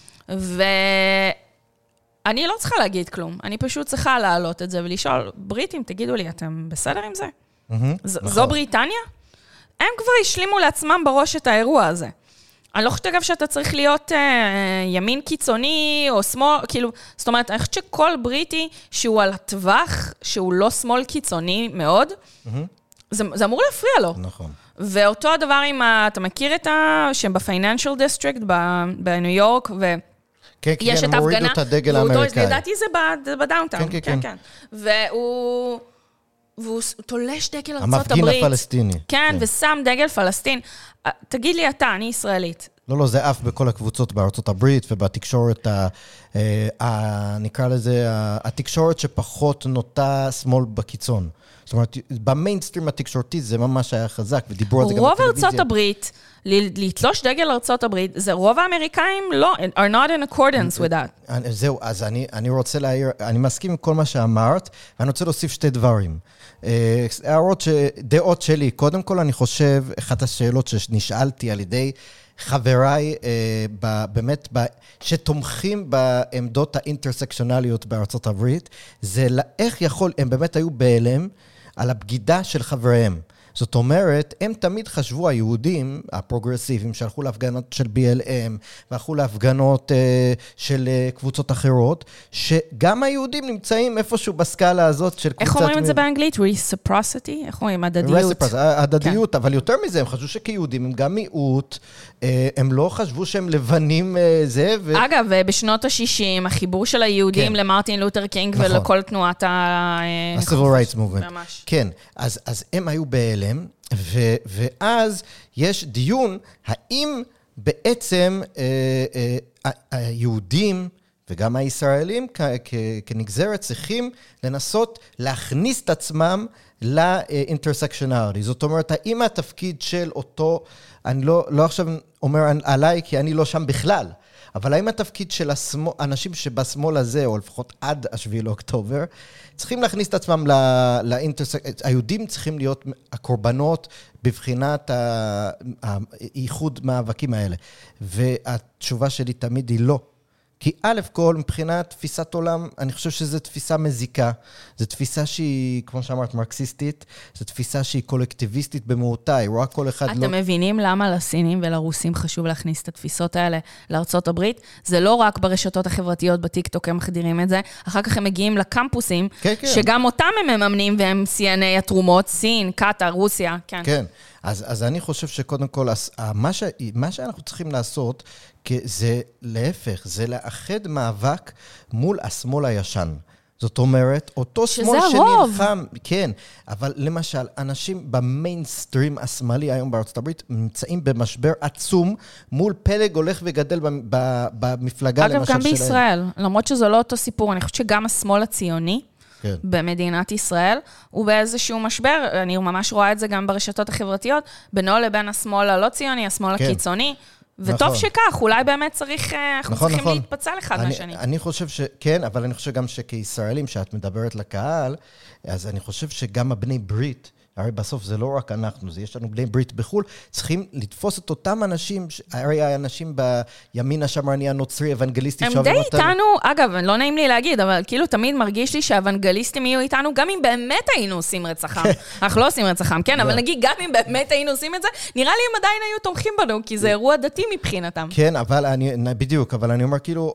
S3: אני לא צריכה להגיד כלום, אני פשוט צריכה להעלות את זה ולשאול, בריטים, תגידו לי, אתם בסדר עם זה? זו בריטניה? הם כבר השלימו לעצמם בראש את האירוע הזה. אני לא חושבת אגב שאתה צריך להיות ימין קיצוני או שמאל, כאילו, זאת אומרת, אני חושבת שכל בריטי שהוא על הטווח, שהוא לא שמאל קיצוני מאוד, זה אמור להפריע לו.
S2: נכון.
S3: ואותו הדבר עם, אתה מכיר את שהם בפייננשל דיסטריקט בניו יורק,
S2: כן,
S3: יש את
S2: הם הורידו את הדגל האמריקאי.
S3: לדעתי זה בדאונטאון.
S2: כן.
S3: והוא תולש דגל ארצות הברית.
S2: המפגין הפלסטיני.
S3: כן, ושם דגל פלסטין. תגיד לי אתה, אני ישראלית.
S2: לא, זה אף בכל הקבוצות בארצות הברית ובתקשורת, נקרא לזה, התקשורת שפחות נוטה שמאל בקיצון. זאת אומרת, במיינסטרים התקשורתי זה ממש היה חזק, ודיברו על זה גם בטלוויזיה.
S3: רוב ארצות הברית, לתלוש דגל ארצות הברית, זה רוב האמריקאים לא, are not in accordance with that.
S2: זהו, אז אני רוצה להעיר, אני מסכים עם כל מה שאמרת, ואני רוצה להוסיף שתי דברים. דעות שלי, קודם כל אני חושב, אחת השאלות שנשאלתי על ידי חבריי, באמת, שתומכים בעמדות האינטרסקשונליות בארצות הברית, זה איך יכול, הם באמת היו בהלם על הבגידה של חבריהם. זאת אומרת, הם תמיד חשבו, היהודים, הפרוגרסיביים, שהלכו להפגנות של BLM, והלכו להפגנות של קבוצות אחרות, שגם היהודים נמצאים איפשהו בסקאלה הזאת של קבוצת...
S3: איך אומרים את זה באנגלית? reciprocity? איך אומרים? הדדיות.
S2: הדדיות, אבל יותר מזה, הם חשבו שכיהודים הם גם מיעוט, הם לא חשבו שהם לבנים זה,
S3: אגב, בשנות ה-60, החיבור של היהודים למרטין לותר קינג ולכל תנועת
S2: ה-Civil Rights Movement.
S3: ממש.
S2: כן, אז הם היו בהלם, ואז יש דיון, האם בעצם היהודים וגם הישראלים כנגזרת צריכים לנסות להכניס את עצמם לאינטרסקשונליטי. זאת אומרת, האם התפקיד של אותו, אני לא עכשיו אומר עליי, כי אני לא שם בכלל, אבל האם התפקיד של אנשים שבשמאל הזה, או לפחות עד 7 לאוקטובר, צריכים להכניס את עצמם היהודים צריכים להיות הקורבנות בבחינת האיחוד מאבקים האלה. והתשובה שלי תמיד היא לא. כי א' כל, מבחינת תפיסת עולם, אני חושב שזו תפיסה מזיקה, זו תפיסה שהיא, כמו שאמרת, מרקסיסטית, זו תפיסה שהיא קולקטיביסטית במהותה, היא רואה כל אחד לא...
S3: אתם מבינים למה לסינים ולרוסים חשוב להכניס את התפיסות האלה לארצות הברית? זה לא רק ברשתות החברתיות, בטיקטוק הם מחדירים את זה, אחר כך הם מגיעים לקמפוסים, שגם אותם הם מממנים, והם CNA התרומות, סין, קטר, רוסיה, כן.
S2: כן, אז אני חושב שקודם כל, מה שאנחנו צריכים לעשות, זה להפך, זה לאחד מאבק מול השמאל הישן. זאת אומרת, אותו שמאל שנלחם, כן, אבל למשל, אנשים במיינסטרים השמאלי היום בארצות הברית, נמצאים במשבר עצום מול פלג הולך וגדל במפלגה למשל שלהם.
S3: אגב, גם בישראל, למרות שזה לא אותו סיפור, אני חושבת שגם השמאל הציוני, במדינת ישראל, הוא באיזשהו משבר, אני ממש רואה את זה גם ברשתות החברתיות, בינו לבין השמאל הלא ציוני, השמאל הקיצוני, וטוב שכך, אולי באמת אנחנו צריכים להתפצל אחד מהשני.
S2: אני חושב שכן, אבל אני חושב גם שכישראלים, שאת מדברת לקהל, אז אני חושב שגם הבני ברית, הרי בסוף זה לא רק אנחנו, זה יש לנו בני ברית בחול, צריכים לתפוס את אותם אנשים, הרי האנשים בימין השמרני הנוצרי, אוונגליסטי,
S3: הם די איתנו, אגב, לא נעים לי להגיד, אבל כאילו תמיד מרגיש לי שהאוונגליסטים יהיו איתנו, גם אם באמת היינו עושים רצחם. אנחנו לא עושים רצחם, כן, אבל נגיד, גם אם באמת היינו עושים את זה, נראה לי הם עדיין היו תומכים בנו, כי זה אירוע דתי מבחינתם.
S2: כן, בדיוק, אבל אני אומר, כאילו,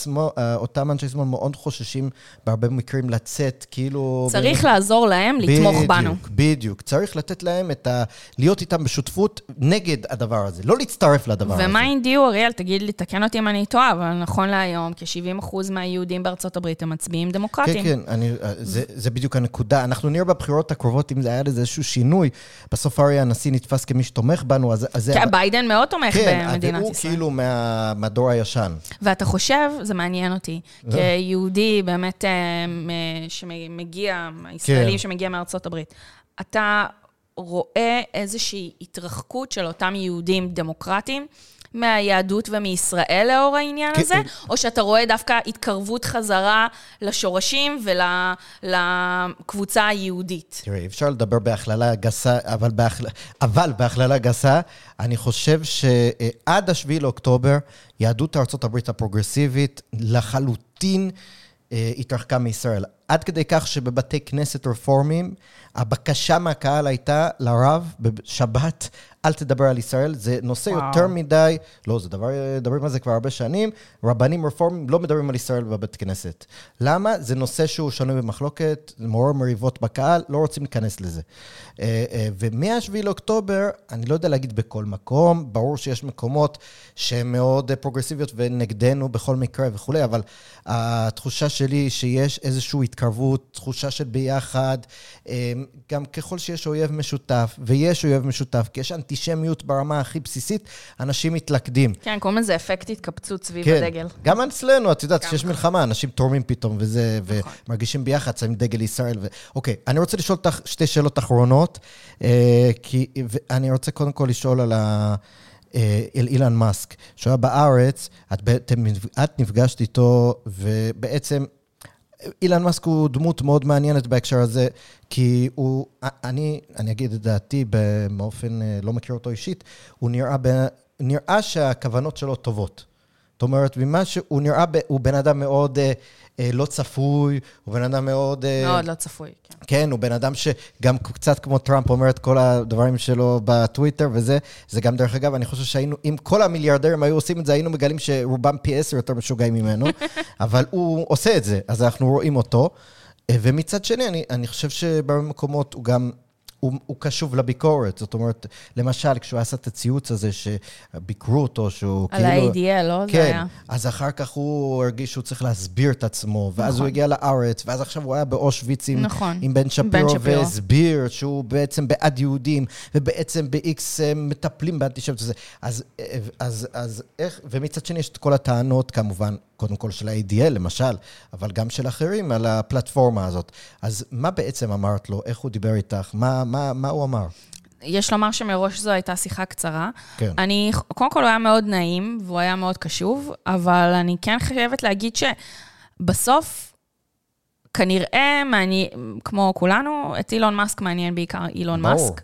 S2: אותם אנשי שמאל מאוד חוששים בהרבה מקרים לצאת, כאילו...
S3: צריך לעזור להם לתמוך בנו.
S2: בדיוק. צריך לתת להם להיות איתם בשותפות נגד הדבר הזה, לא להצטרף לדבר הזה.
S3: ומה אינדיו, אריאל, תגיד לי, תקן אותי אם אני טועה, אבל נכון להיום, כ-70% מהיהודים בארצות הברית הם מצביעים דמוקרטיים.
S2: כן, זה בדיוק הנקודה. אנחנו נראה בבחירות הקרובות, אם זה היה לזה איזשהו שינוי, בסוף הרי הנשיא נתפס כמי שתומך בנו, אז...
S3: כן, ביידן מאוד תומך במדינת ישראל.
S2: כן, והוא כאילו מהדור הישן.
S3: ואתה חושב, זה מעניין אותי, כיהודי באמת שמגיע, הישראלים שמגיע מארצות הברית, אתה רואה איזושהי התרחקות של אותם יהודים דמוקרטיים מהיהדות ומישראל לאור העניין הזה, או שאתה רואה דווקא התקרבות חזרה לשורשים ולקבוצה היהודית?
S2: תראי, אפשר לדבר בהכללה גסה, אבל בהכללה גסה, אני חושב שעד 7 לאוקטובר, יהדות ארצות הברית הפרוגרסיבית לחלוטין התרחקה מישראל. עד כדי כך שבבתי כנסת רפורמיים, הבקשה מהקהל הייתה לרב בשבת, אל תדבר על ישראל, זה נושא יותר מדי, לא, זה מדברים על זה כבר הרבה שנים, רבנים רפורמים לא מדברים על ישראל בבית כנסת. למה? זה נושא שהוא שנוי במחלוקת, מעורר מריבות בקהל, לא רוצים להיכנס לזה. ומ-7 לאוקטובר, אני לא יודע להגיד בכל מקום, ברור שיש מקומות שהן מאוד פרוגרסיביות ונגדנו בכל מקרה וכו', אבל התחושה שלי שיש איזושהי התקרבות, תחושה של ביחד, גם ככל שיש אויב משותף, ויש אויב משותף, כי יש אנטישמיות ברמה הכי בסיסית, אנשים מתלכדים.
S3: כן, קוראים לזה אפקט התקפצות סביב הדגל.
S2: גם אצלנו, את יודעת, שיש מלחמה, אנשים תורמים פתאום וזה, ומרגישים ביחד, שמים דגל ישראל. אוקיי, אני רוצה לשאול אותך שתי שאלות אחרונות, כי אני רוצה קודם כל לשאול על אילן מאסק, שהוא היה בארץ, את נפגשת איתו, ובעצם אילן מאסק הוא דמות מאוד מעניינת בהקשר הזה, כי אני אגיד את דעתי באופן, לא מכיר אותו אישית, הוא נראה שהכוונות שלו טובות. זאת אומרת, במה שהוא נראה, הוא בן אדם מאוד לא צפוי, הוא בן אדם מאוד...
S3: מאוד לא צפוי, כן.
S2: כן, הוא בן אדם שגם קצת כמו טראמפ אומר את כל הדברים שלו בטוויטר וזה, זה גם דרך אגב, אני חושב שהיינו, אם כל המיליארדרים היו עושים את זה, היינו מגלים שרובם פי 10 יותר משוגעים ממנו, אבל הוא עושה את זה, אז אנחנו רואים אותו, ומצד שני, אני חושב שבמקומות הוא גם... הוא קשוב לביקורת, זאת אומרת, למשל, כשהוא עשה את הציוץ הזה, שביקרו אותו, שהוא
S3: על ה-ADL, לא?
S2: כן, אז אחר כך הוא הרגיש שהוא צריך להסביר את עצמו, ואז הוא הגיע לארץ, ואז עכשיו הוא היה באושוויץ עם בן שפירו, והסביר שהוא בעצם בעד יהודים, ובעצם ב-X מטפלים באנטישמיות הזה. אז איך, ומצד שני יש את כל הטענות, כמובן, קודם כל של ה-ADL, למשל, אבל גם של אחרים על הפלטפורמה הזאת. אז מה בעצם אמרת לו? איך הוא דיבר איתך? מה הוא אמר?
S3: יש לומר שמראש זו הייתה שיחה קצרה.
S2: כן.
S3: קודם כל הוא היה מאוד נעים, והוא היה מאוד קשוב, אבל אני כן חייבת להגיד שבסוף, כנראה, כמו כולנו, את אילון מאסק מעניין בעיקר אילון מאסק,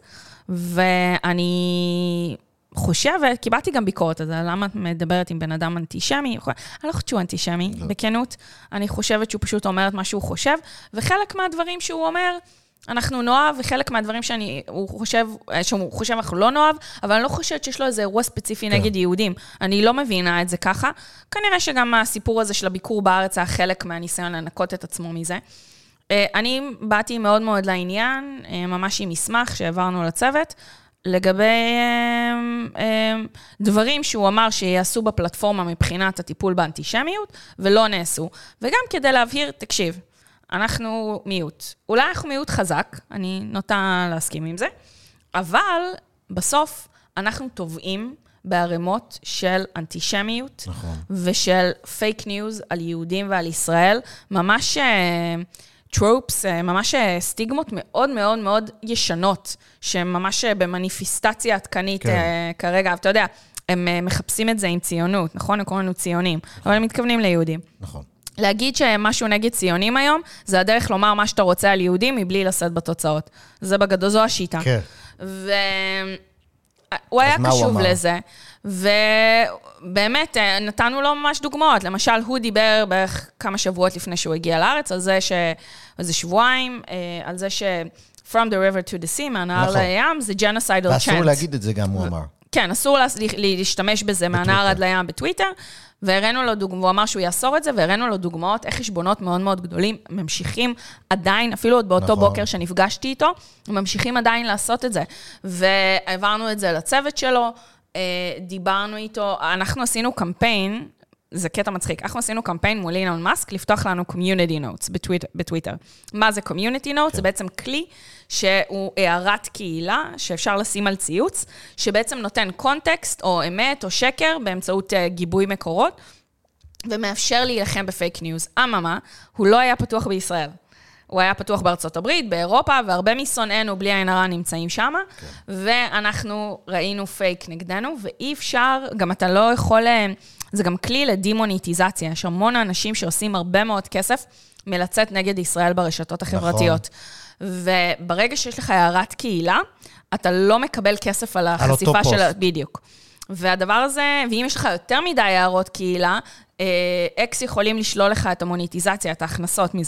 S3: ואני... חושבת, קיבלתי גם ביקורת על זה, למה את מדברת עם בן אדם אנטישמי? אני לא חושבת שהוא אנטישמי, בכנות. אני חושבת שהוא פשוט אומר את מה שהוא חושב, וחלק מהדברים שהוא אומר, אנחנו נאהב, וחלק מהדברים שהוא חושב אנחנו לא נאהב, אבל אני לא חושבת שיש לו איזה אירוע ספציפי נגד יהודים. אני לא מבינה את זה ככה. כנראה שגם הסיפור הזה של הביקור בארץ היה חלק מהניסיון לנקות את עצמו מזה. אני באתי מאוד מאוד לעניין, ממש עם מסמך שהעברנו לצוות, לגבי דברים שהוא אמר שיעשו בפלטפורמה מבחינת הטיפול באנטישמיות, ולא נעשו. וגם כדי להבהיר, תקשיב, אנחנו מיעוט. אולי אנחנו מיעוט חזק, אני נוטה להסכים עם זה, אבל בסוף אנחנו תובעים בערימות של אנטישמיות, נכון. ושל פייק ניוז על יהודים ועל ישראל, ממש... טרופס, ממש סטיגמות מאוד מאוד מאוד ישנות, שממש במניפיסטציה עדכנית כרגע, אתה יודע, הם מחפשים את זה עם ציונות, נכון? הם קוראים לנו ציונים, אבל הם מתכוונים ליהודים.
S2: נכון.
S3: להגיד שמשהו נגד ציונים היום, זה הדרך לומר מה שאתה רוצה על יהודים, מבלי לשאת בתוצאות. זה בגדול, זו השיטה.
S2: כן.
S3: הוא היה קשוב לזה, ובאמת נתנו לו ממש דוגמאות. למשל, הוא דיבר בערך כמה שבועות לפני שהוא הגיע לארץ, על זה איזה שבועיים, על זה From the river to the sea, מהנהר לים, זה genocidal chant.
S2: ואסור להגיד את זה גם, הוא אמר.
S3: כן, אסור להשתמש בזה מהנהר עד לים בטוויטר, והראינו לו דוגמאות, הוא אמר שהוא יאסור את זה, והראינו לו דוגמאות, איך חשבונות מאוד מאוד גדולים, ממשיכים עדיין, אפילו עוד באותו בוקר שנפגשתי איתו, ממשיכים עדיין לעשות את זה. והעברנו את זה לצוות שלו, דיברנו איתו, אנחנו עשינו קמפיין, זה קטע מצחיק, אנחנו עשינו קמפיין מול אילון מאסק, לפתוח לנו community notes בטוויטר. מה זה community notes? זה בעצם כלי שהוא הערת קהילה, שאפשר לשים על ציוץ, שבעצם נותן קונטקסט או אמת או שקר, באמצעות גיבוי מקורות, ומאפשר להילחם בפייק ניוז. אממה, הוא לא היה פתוח בישראל. הוא היה פתוח בארצות הברית, באירופה, והרבה משונאינו בלי עין הרע נמצאים שם, ואנחנו ראינו פייק נגדנו, ואי אפשר, גם אתה לא יכול... זה גם כלי לדימוניטיזציה. יש המון אנשים שעושים הרבה מאוד כסף מלצאת נגד ישראל ברשתות החברתיות. וברגע שיש לך הערת קהילה, אתה לא מקבל כסף על החשיפה של... בדיוק. והדבר הזה, ואם יש לך יותר מדי הערות קהילה, אקס יכולים לשלול לך את המוניטיזציה, את ההכנסות מזה.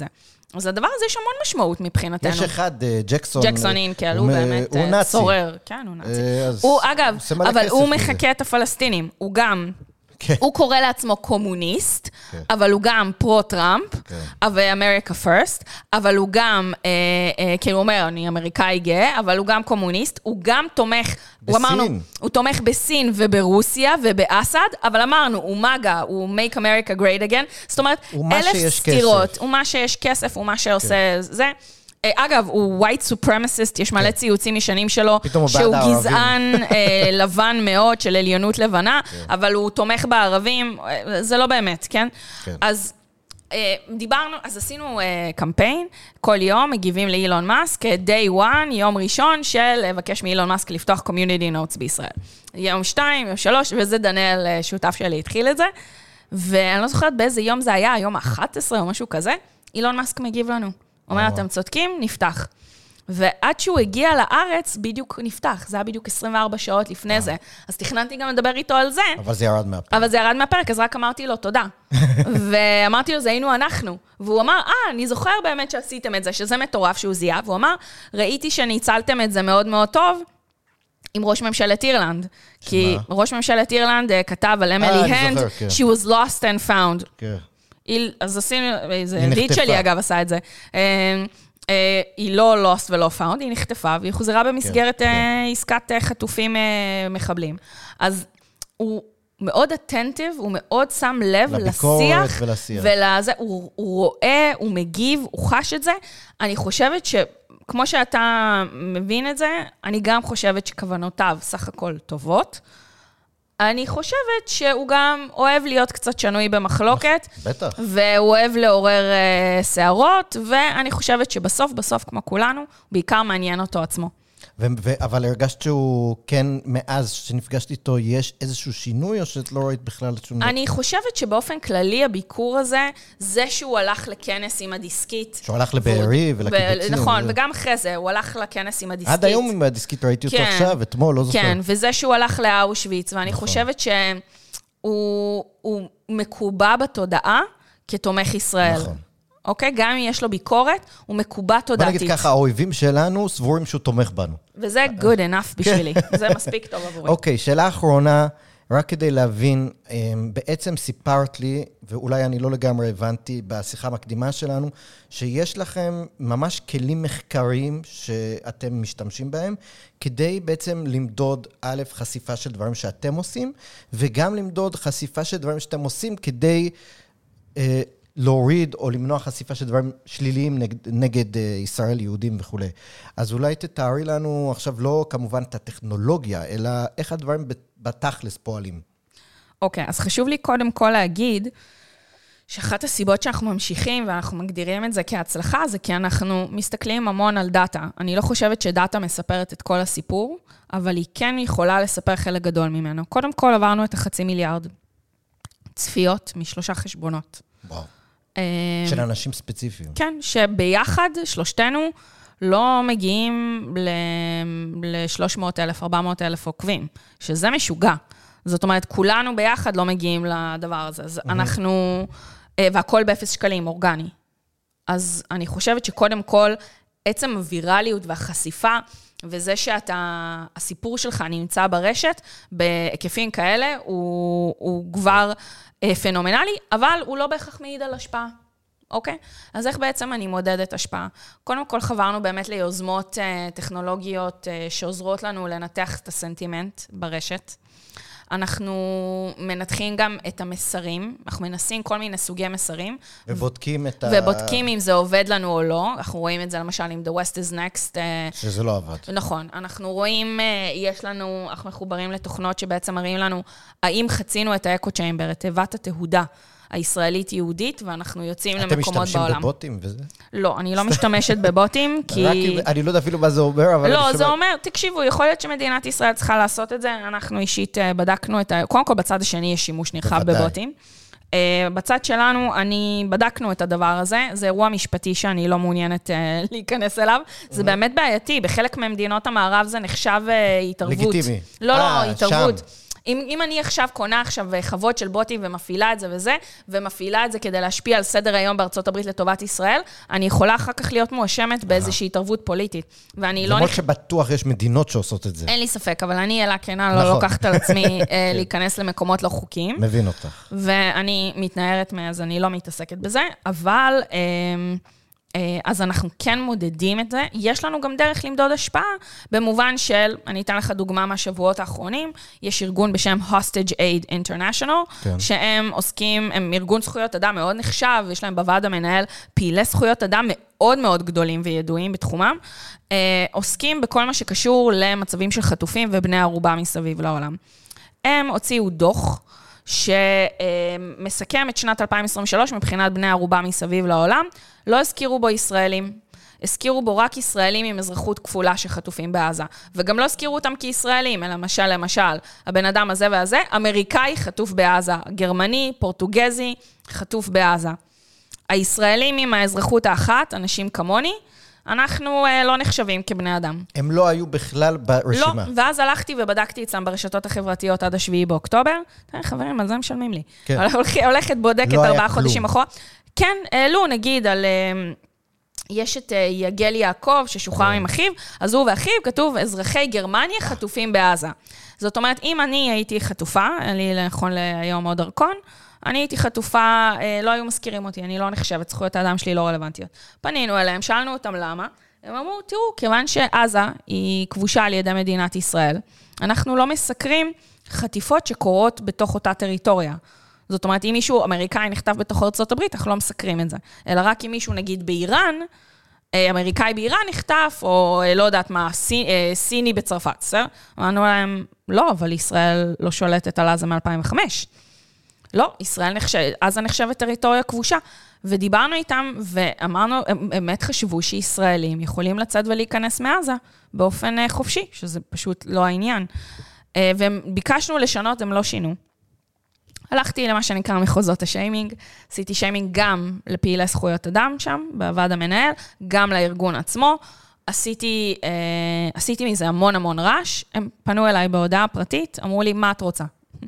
S3: אז הדבר הזה יש המון משמעות מבחינתנו.
S2: יש אחד, ג'קסון.
S3: ג'קסון אינקל, הוא באמת צורר. כן, הוא נאצי. הוא, אגב, אבל הוא מחכה את הפלסטינים. הוא גם... הוא קורא לעצמו קומוניסט, אבל הוא גם פרו-טראמפ, ואמריקה פרסט, אבל הוא גם, כאילו הוא אומר, אני אמריקאי גאה, אבל הוא גם קומוניסט, הוא גם תומך, הוא תומך בסין וברוסיה ובאסד, אבל אמרנו, הוא מגה, הוא make America great again, זאת אומרת, 1,000 סתירות, הוא מה שיש כסף, הוא מה שעושה זה, אגב, הוא white supremacist, יש מלא ציוצים ישנים שלו, שהוא גזען לבן מאוד, של עליונות לבנה, אבל הוא תומך בערבים, זה לא באמת, כן? אז דיברנו, אז עשינו קמפיין, כל יום מגיבים לאילון מאסק, day one, יום ראשון, של לבקש מאילון מאסק לפתוח community notes בישראל. יום 2, יום 3, וזה דניאל, שותף שלי, התחיל את זה, ואני לא זוכרת באיזה יום זה היה, יום 11 או משהו כזה, אילון מאסק מגיב לנו. אומר, אתם צודקים, נפתח. ועד שהוא הגיע לארץ, בדיוק נפתח. זה היה בדיוק 24 שעות לפני זה. אז תכננתי גם לדבר איתו על זה.
S2: אבל זה ירד מהפרק.
S3: אבל זה ירד מהפרק, אז רק אמרתי לו תודה. ואמרתי לו, זה היינו אנחנו. והוא אמר, אני זוכר באמת שעשיתם את זה, שזה מטורף שהוא זיהה. והוא אמר, ראיתי שניצלתם את זה מאוד מאוד טוב, עם ראש ממשלת אירלנד. כי ראש ממשלת אירלנד כתב על אמילי הנד, she was lost and found. כן. אז עשינו, זה ידיד שלי אגב עשה את זה, היא לא lost ולא found, היא נחטפה, והיא חוזרה במסגרת עסקת חטופים מחבלים. אז הוא מאוד attentive, הוא מאוד שם לב לשיח, הוא רואה, הוא מגיב, הוא חש את זה. אני חושבת שכמו שאתה מבין את זה, אני גם חושבת שכוונותיו סך הכל טובות, אני חושבת שהוא גם אוהב להיות קצת שנוי במחלוקת.
S2: בטח.
S3: והוא אוהב לעורר שערות, ואני חושבת שבסוף, כמו כולנו, בעיקר מעניין אותו עצמו.
S2: אבל הרגשת שהוא כן, מאז שנפגשת איתו, יש איזשהו שינוי, או שאת לא ראית בכלל שינוי?
S3: אני חושבת שבאופן כללי, הביקור הזה, זה שהוא הלך לכנס עם הדיסקית.
S2: שהוא הלך לבארי ולקיבוצים.
S3: נכון, וגם אחרי זה, הוא הלך לכנס עם הדיסקית.
S2: עד היום עם הדיסקית ראיתי אותו עכשיו, אתמול, לא זוכר.
S3: כן, וזה שהוא הלך לאושוויץ, ואני חושבת שהוא מקובע בתודעה כתומך ישראל. נכון. אוקיי? גם אם יש לו ביקורת, הוא מקובע תודעתית.
S2: בוא נגיד ככה, האויבים שלנו סבורים שהוא תומך בנו.
S3: וזה good enough בשבילי. זה מספיק טוב עבורי.
S2: אוקיי, שאלה אחרונה, רק כדי להבין, בעצם סיפרת לי, ואולי אני לא לגמרי הבנתי בשיחה המקדימה שלנו, שיש לכם ממש כלים מחקריים שאתם משתמשים בהם, כדי בעצם למדוד א', חשיפה של דברים שאתם עושים, וגם למדוד חשיפה של דברים שאתם עושים, כדי להוריד או למנוע חשיפה של דברים שליליים נגד ישראל, יהודים וכו'. אז אולי תתארי לנו עכשיו לא כמובן את הטכנולוגיה, אלא איך הדברים בתכלס פועלים.
S3: אוקיי, אז חשוב לי קודם כל להגיד, שאחת הסיבות שאנחנו ממשיכים ואנחנו מגדירים את זה כהצלחה, זה כי אנחנו מסתכלים המון על דאטה. אני לא חושבת שדאטה מספרת את כל הסיפור, אבל היא כן יכולה לספר חלק גדול ממנו. קודם כל עברנו את 500 מיליארד צפיות מ3 חשבונות.
S2: וואו. של אנשים ספציפיים.
S3: כן, שביחד, שלושתנו, לא מגיעים ל-300,000, 400,000 עוקבים, שזה משוגע. זאת אומרת, כולנו ביחד לא מגיעים לדבר הזה. אז אנחנו, והכל ב0 שקלים, אורגני. אז אני חושבת שקודם כל, עצם הווירליות והחשיפה, וזה שאתה, הסיפור שלך נמצא ברשת, בהיקפים כאלה, הוא כבר פנומנלי, אבל הוא לא בהכרח מעיד על השפעה. אוקיי? אז איך בעצם אני מודדת השפעה? קודם כל חברנו באמת ליוזמות טכנולוגיות שעוזרות לנו לנתח את הסנטימנט ברשת. אנחנו מנתחים גם את המסרים, אנחנו מנסים כל מיני סוגי מסרים.
S2: ובודקים את
S3: ובודקים אם זה עובד לנו או לא. אנחנו רואים את זה למשל עם The West is Next.
S2: שזה לא עבד.
S3: נכון. אנחנו רואים, אנחנו מחוברים לתוכנות שבעצם מראים לנו, האם חצינו את האקו צ'יימבר, את תיבת התהודה הישראלית-יהודית, ואנחנו יוצאים למקומות בעולם.
S2: אתם משתמשים בבוטים וזה?
S3: לא, אני לא משתמשת בבוטים, כי...
S2: אני לא יודע אפילו מה זה אומר, אבל...
S3: לא, זה אומר, תקשיבו, יכול להיות שמדינת ישראל צריכה לעשות את זה, אנחנו אישית בדקנו את ה... קודם כל, בצד השני יש שימוש נרחב בבוטים. בצד שלנו, בדקנו את הדבר הזה, זה אירוע משפטי שאני לא מעוניינת להיכנס אליו, זה באמת בעייתי, בחלק ממדינות המערב זה נחשב התערבות.
S2: לגיטימי.
S3: לא, התערבות. אם אני עכשיו קונה עכשיו חוות של בוטים ומפעילה את זה וזה, ומפעילה את זה כדי להשפיע על סדר היום בארצות הברית לטובת ישראל, אני יכולה אחר כך להיות מואשמת באיזושהי התערבות פוליטית. ואני לא...
S2: למרות שבטוח יש מדינות שעושות את זה.
S3: אין לי ספק, אבל אני אלה כנה, לא לוקחת על עצמי להיכנס למקומות לא חוקיים.
S2: מבין אותך.
S3: ואני מתנערת אז אני לא מתעסקת בזה, אבל אז אנחנו כן מודדים את זה. יש לנו גם דרך למדוד השפעה, במובן של, אני אתן לך דוגמה מהשבועות האחרונים, יש ארגון בשם Hostage Aid International, שהם עוסקים, הם ארגון זכויות אדם מאוד נחשב, יש להם בוועד המנהל פעילי זכויות אדם מאוד מאוד גדולים וידועים בתחומם, עוסקים בכל מה שקשור למצבים של חטופים ובני ערובה מסביב לעולם. הם הוציאו דוח, שמסכם את שנת 2023 מבחינת בני ערובה מסביב לעולם, לא הזכירו בו ישראלים, הזכירו בו רק ישראלים עם אזרחות כפולה שחטופים בעזה, וגם לא הזכירו אותם כישראלים, אלא למשל, הבן אדם הזה והזה, אמריקאי חטוף בעזה, גרמני, פורטוגזי, חטוף בעזה. הישראלים עם האזרחות האחת, אנשים כמוני, אנחנו לא נחשבים כבני אדם.
S2: הם לא היו בכלל ברשימה.
S3: לא, ואז הלכתי ובדקתי אצלם ברשתות החברתיות עד 7 באוקטובר. חברים, על זה משלמים לי.
S2: כן.
S3: הולכת בודקת 4 חודשים אחורה. כן, העלו, נגיד, על... יש את יגל יעקב ששוחרר עם אחיו, אז הוא ואחיו כתוב, אזרחי גרמניה חטופים בעזה. זאת אומרת, אם אני הייתי חטופה, אין לי נכון להיום עוד דרכון, אני הייתי חטופה, לא היו מזכירים אותי, אני לא נחשבת, זכויות האדם שלי לא רלוונטיות. פנינו אליהם, שאלנו אותם למה, הם אמרו, תראו, כיוון שעזה היא כבושה על ידי מדינת ישראל, אנחנו לא מסקרים חטיפות שקורות בתוך אותה טריטוריה. זאת אומרת, אם מישהו אמריקאי נכתב בתוך ארצות הברית, אנחנו לא מסקרים את זה. אלא רק אם מישהו, נגיד, באיראן, אמריקאי באיראן נחטף, או לא יודעת מה, סיני בצרפת, בסדר? אמרנו להם, לא, אבל ישראל לא שולטת על עזה מ-2005. לא, עזה נחשבת טריטוריה כבושה. ודיברנו איתם, ואמרנו, הם באמת חשבו שישראלים יכולים לצאת ולהיכנס מעזה באופן חופשי, שזה פשוט לא העניין. וביקשנו לשנות, הם לא שינו. הלכתי למה שנקרא מחוזות השיימינג, עשיתי שיימינג גם לפעילי זכויות אדם שם, בוועד המנהל, גם לארגון עצמו, עשיתי מזה המון רעש, הם פנו אליי בהודעה פרטית, אמרו לי, מה את רוצה?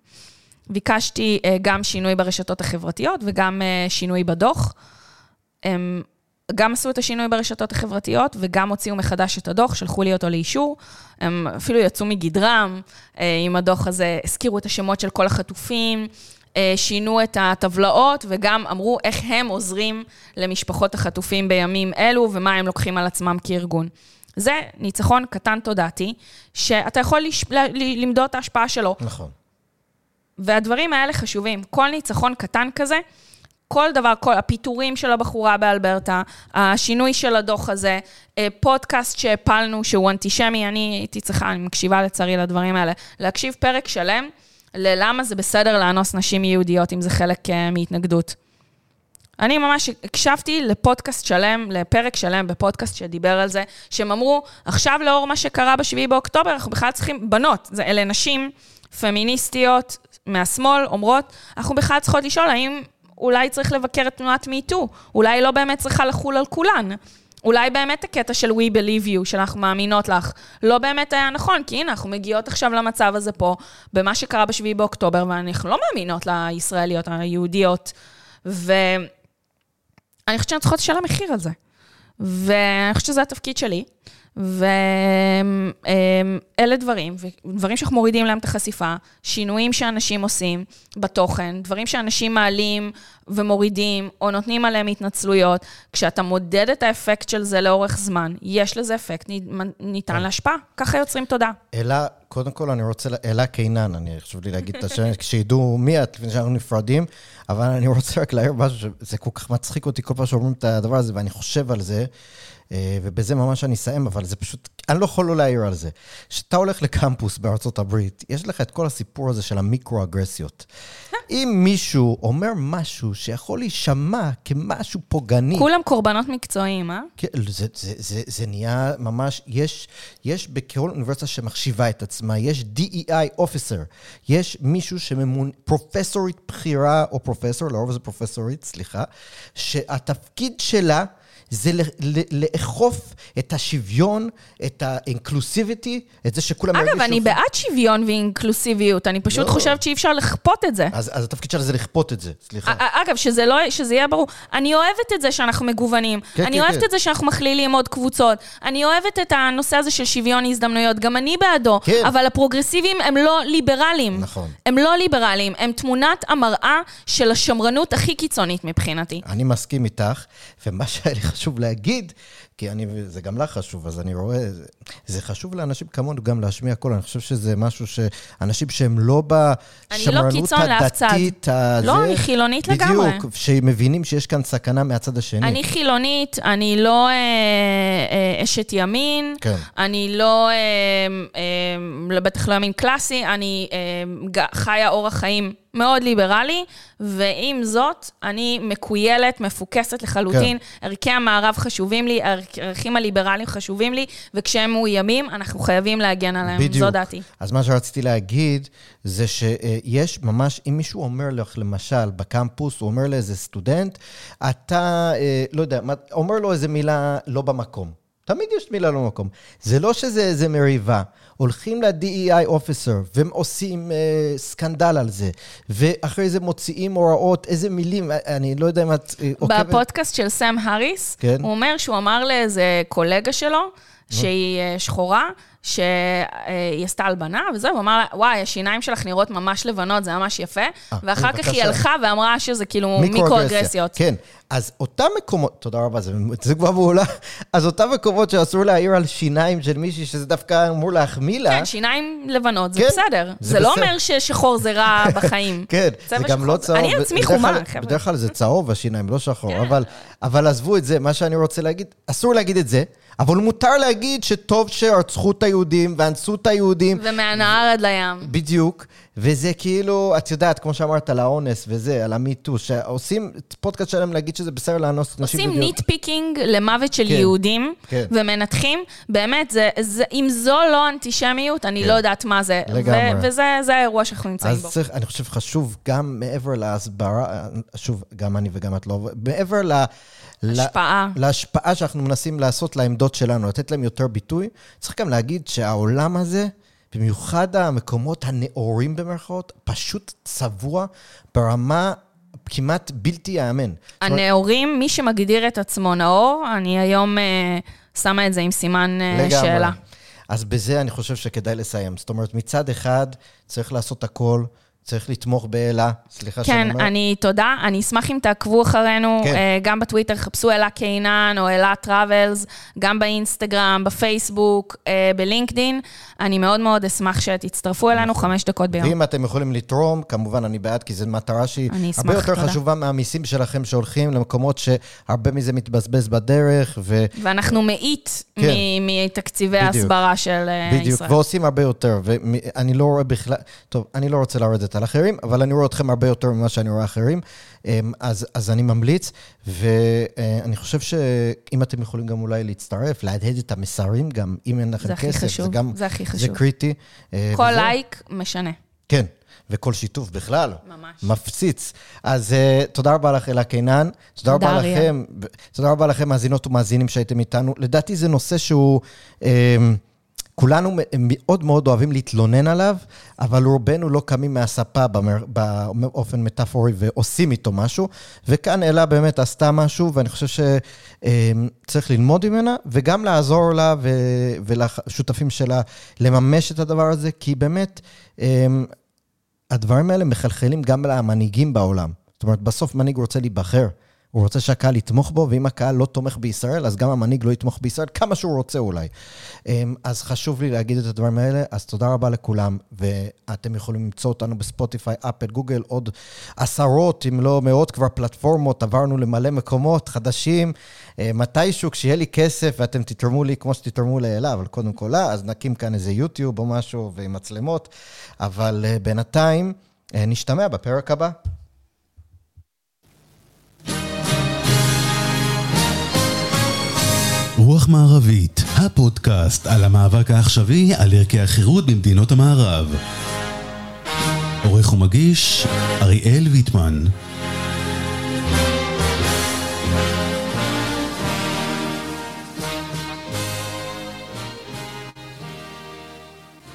S3: ביקשתי גם שינוי ברשתות החברתיות, וגם שינוי בדוח, הם גם עשו את השינוי ברשתות החברתיות, וגם הוציאו מחדש את הדוח, שלחו לי אותו לאישור, הם אפילו יצאו מגדרם, עם הדוח הזה, הזכירו את השמות של כל החטופים, שינו את הטבלאות, וגם אמרו איך הם עוזרים למשפחות החטופים בימים אלו, ומה הם לוקחים על עצמם כארגון. זה ניצחון קטן תודעתי, שאתה יכול למדוד את ההשפעה שלו.
S2: נכון.
S3: והדברים האלה חשובים. כל ניצחון קטן כזה, כל דבר, כל הפיטורים של הבחורה באלברטה, השינוי של הדוח הזה, פודקאסט שהפלנו שהוא אנטישמי, אני הייתי צריכה, אני מקשיבה לצערי לדברים האלה, להקשיב פרק שלם, ללמה זה בסדר לאנוס נשים יהודיות, אם זה חלק מהתנגדות. אני ממש הקשבתי לפודקאסט שלם, לפרק שלם בפודקאסט שדיבר על זה, שהם אמרו, עכשיו לאור מה שקרה ב7 באוקטובר, אנחנו בכלל צריכים, בנות, אלה נשים פמיניסטיות מהשמאל, אומרות, אנחנו בכלל צריכות לשאול, האם אולי צריך לבקר את תנועת MeToo, אולי לא באמת צריכה לחול על כולן, אולי באמת הקטע של We Believe You, שאנחנו מאמינות לך, לא באמת היה נכון, כי הנה, אנחנו מגיעות עכשיו למצב הזה פה, במה שקרה ב7 באוקטובר, ואנחנו לא מאמינות לישראליות, היהודיות, ואני חושבת שאני צריכות לשלם מחיר על זה, ואני חושבת שזה התפקיד שלי, ואלה דברים שאנחנו מורידים להם את החשיפה, שינויים שאנשים עושים בתוכן, דברים שאנשים מעלים ומורידים, או נותנים עליהם התנצלויות, כשאתה מודד את האפקט של זה לאורך זמן, יש לזה אפקט, ניתן להשפעה, ככה יוצרים תודה.
S2: אלה, קודם כל אני רוצה, אלה קינן, אני חשוב לי להגיד את השם, כשידעו מי את, לפני שאנחנו נפרדים, אבל אני רוצה רק להעיר משהו, שזה כל כך מצחיק אותי כל פעם שאומרים את הדבר הזה, ואני חושב על זה, ובזה ממש אני אסיים, אבל זה פשוט, אני לא יכול לא להעיר על זה. שאתה הולך לקמפוס בארצות הברית, יש לך את כל הסיפור הזה של המיקרו-אגרסיות. אם מישהו אומר משהו שיכול להישמע כמשהו פוגעני...
S3: כולם קורבנות מקצועיים, אה?
S2: זה נהיה ממש, יש בכל אוניברסיטה שמחשיבה את עצמה, יש DEI officer, יש מישהו שממון, פרופסורית בחירה, או פרופסור, לרוב זה פרופסורית, סליחה, שהתפקיד שלה, זה לאכוף את השוויון, את האינקלוסיביטי, את זה שכולם...
S3: אגב, אני בעד שוויון ואינקלוסיביות, אני פשוט חושבת שאי אפשר לכפות את זה.
S2: אז התפקיד שלה זה לכפות את זה, סליחה.
S3: אגב, שזה יהיה ברור, אני אוהבת את זה שאנחנו מגוונים, אני אוהבת את זה שאנחנו מכלילים עוד קבוצות, אני אוהבת את הנושא הזה של שוויון הזדמנויות, גם אני בעדו, אבל הפרוגרסיביים הם לא ליברליים.
S2: נכון.
S3: הם לא ליברליים, הם תמונת המראה של השמרנות הכי קיצונית מבחינתי.
S2: אני מסכים איתך, ומה שהיה לי חשוב להגיד, כי זה גם לך חשוב, אז אני רואה, זה חשוב לאנשים כמונו גם להשמיע קול, אני חושב שזה משהו שאנשים שהם לא בשמרנות הדתית,
S3: לא, אני חילונית לגמרי.
S2: בדיוק, שמבינים שיש כאן סכנה מהצד השני.
S3: אני חילונית, אני לא אשת ימין, אני לא, בטח לא ימין קלאסי, אני חיה אורח חיים מאוד ליברלי, ועם זאת, אני מקוילת, מפוקסת לחלוטין, ערכי המערב חשובים לי, הערכים הליברליים חשובים לי, וכשהם מאוימים, אנחנו חייבים להגן עליהם, זו דעתי.
S2: אז מה שרציתי להגיד, זה שיש ממש, אם מישהו אומר לך, למשל, בקמפוס, הוא אומר לאיזה סטודנט, אתה, לא יודע, אומר לו איזה מילה לא במקום. תמיד יש מילה לא במקום. זה לא שזה איזה מריבה. הולכים ל-DEI officer, והם עושים סקנדל על זה, ואחרי זה מוציאים הוראות, איזה מילים, אני לא יודע אם את עוקבת.
S3: בפודקאסט של סם האריס, הוא אומר שהוא אמר לאיזה קולגה שלו, שהיא שחורה, שהיא עשתה הלבנה, וזהו, הוא אמר לה, וואי, השיניים שלך נראות ממש לבנות, זה ממש יפה, ואחר כך היא הלכה ואמרה שזה כאילו מיקרו-אגרסיות.
S2: כן, אז אותם מקומות, תודה רבה, זה כבר מעולה, אז אותם מקומות שאסור להעיר על שיניים של מישהי, שזה דווקא אמור להחמיא לה.
S3: כן, שיניים לבנות, זה בסדר. זה לא אומר ששחור זה רע בחיים.
S2: כן, זה גם לא צהוב.
S3: אני עצמי חומה.
S2: בדרך כלל זה צהוב, השיניים, לא שחור, אבל עזבו את זה, מה שאני רוצה להגיד, אסור להגיד את זה, אבל מותר להגיד שטוב שרצחו את היהודים ואנסו את היהודים.
S3: ומהנהר עד לים.
S2: בדיוק. וזה כאילו, את יודעת, כמו שאמרת, על האונס וזה, על המיטו, שעושים פודקאסט שלהם להגיד שזה בסדר לאנוס נשים.
S3: עושים ניט פיקינג למוות של יהודים, ומנתחים, באמת, אם זו לא אנטישמיות, אני לא יודעת מה זה. וזה האירוע שאנחנו נמצאים בו.
S2: אז אני חושב חשוב, גם מעבר להסברה, שוב, גם אני וגם את לא, מעבר להשפעה שאנחנו מנסים לעשות לעמדות שלנו, לתת להם יותר ביטוי, צריך גם להגיד שהעולם הזה, במיוחד המקומות הנאורים במרכאות, פשוט צבוע ברמה כמעט בלתי יאמן.
S3: הנאורים, מי שמגדיר את עצמו נאור, אני היום שמה את זה עם סימן שאלה.
S2: אז בזה אני חושב שכדאי לסיים. זאת אומרת, מצד אחד צריך לעשות הכל, צריך לתמוך באלה, סליחה שאני אומר.
S3: כן, תודה, אני אשמח אם תעקבו אחרינו, גם בטוויטר, חפשו אלה קינן או אלה טראבלס, גם באינסטגרם, בפייסבוק, בלינקדין, אני מאוד מאוד אשמח שתצטרפו אלינו 5 דקות ביום.
S2: ואם אתם יכולים לתרום, כמובן אני בעד, כי זו מטרה שהיא הרבה יותר חשובה מהמיסים שלכם שהולכים למקומות שהרבה מזה מתבזבז בדרך.
S3: ואנחנו מאית מתקציבי ההסברה של ישראל.
S2: בדיוק, ועושים הרבה יותר, ואני לא רואה בכלל, טוב, אני לא רוצה לרדת על אחרים, אבל אני רואה אתכם הרבה יותר ממה שאני רואה אחרים, אז אני ממליץ, ואני חושב שאם אתם יכולים גם אולי להצטרף, להדהד את המסרים גם, אם אין לכם כסף,
S3: זה הכי חשוב.
S2: זה קריטי.
S3: כל לייק משנה.
S2: כן, וכל שיתוף בכלל.
S3: ממש.
S2: מפציץ. אז תודה רבה לך, אלה קינן. תודה רבה לכם, מאזינות ומאזינים שהייתם איתנו. לדעתי זה נושא שהוא... כולנו מאוד מאוד אוהבים להתלונן עליו, אבל רובנו לא קמים מהספה באופן מטאפורי ועושים איתו משהו, וכאן אלה באמת עשתה משהו, ואני חושב שצריך ללמוד ממנה, וגם לעזור לה ולשותפים שלה לממש את הדבר הזה, כי באמת הדברים האלה מחלחלים גם למנהיגים בעולם. זאת אומרת, בסוף מנהיג רוצה להיבחר, הוא רוצה שהקהל יתמוך בו, ואם הקהל לא תומך בישראל, אז גם המנהיג לא יתמוך בישראל, כמה שהוא רוצה אולי. אז חשוב לי להגיד את הדברים האלה, אז תודה רבה לכולם, ואתם יכולים למצוא אותנו בספוטיפיי, אפל, גוגל, עוד עשרות, אם לא מאות כבר פלטפורמות, עברנו למלא מקומות חדשים, מתישהו כשיהיה לי כסף, ואתם תתרמו לי כמו שתתרמו לאלה, אבל קודם כל, אז נקים כאן איזה יוטיוב או משהו, ועם מצלמות, אבל בינתיים נשתמע בפרק הבא.
S1: רוח מערבית, הפודקאסט על המאבק העכשווי על ערכי החירות במדינות המערב. עורך ומגיש, אריאל ויטמן.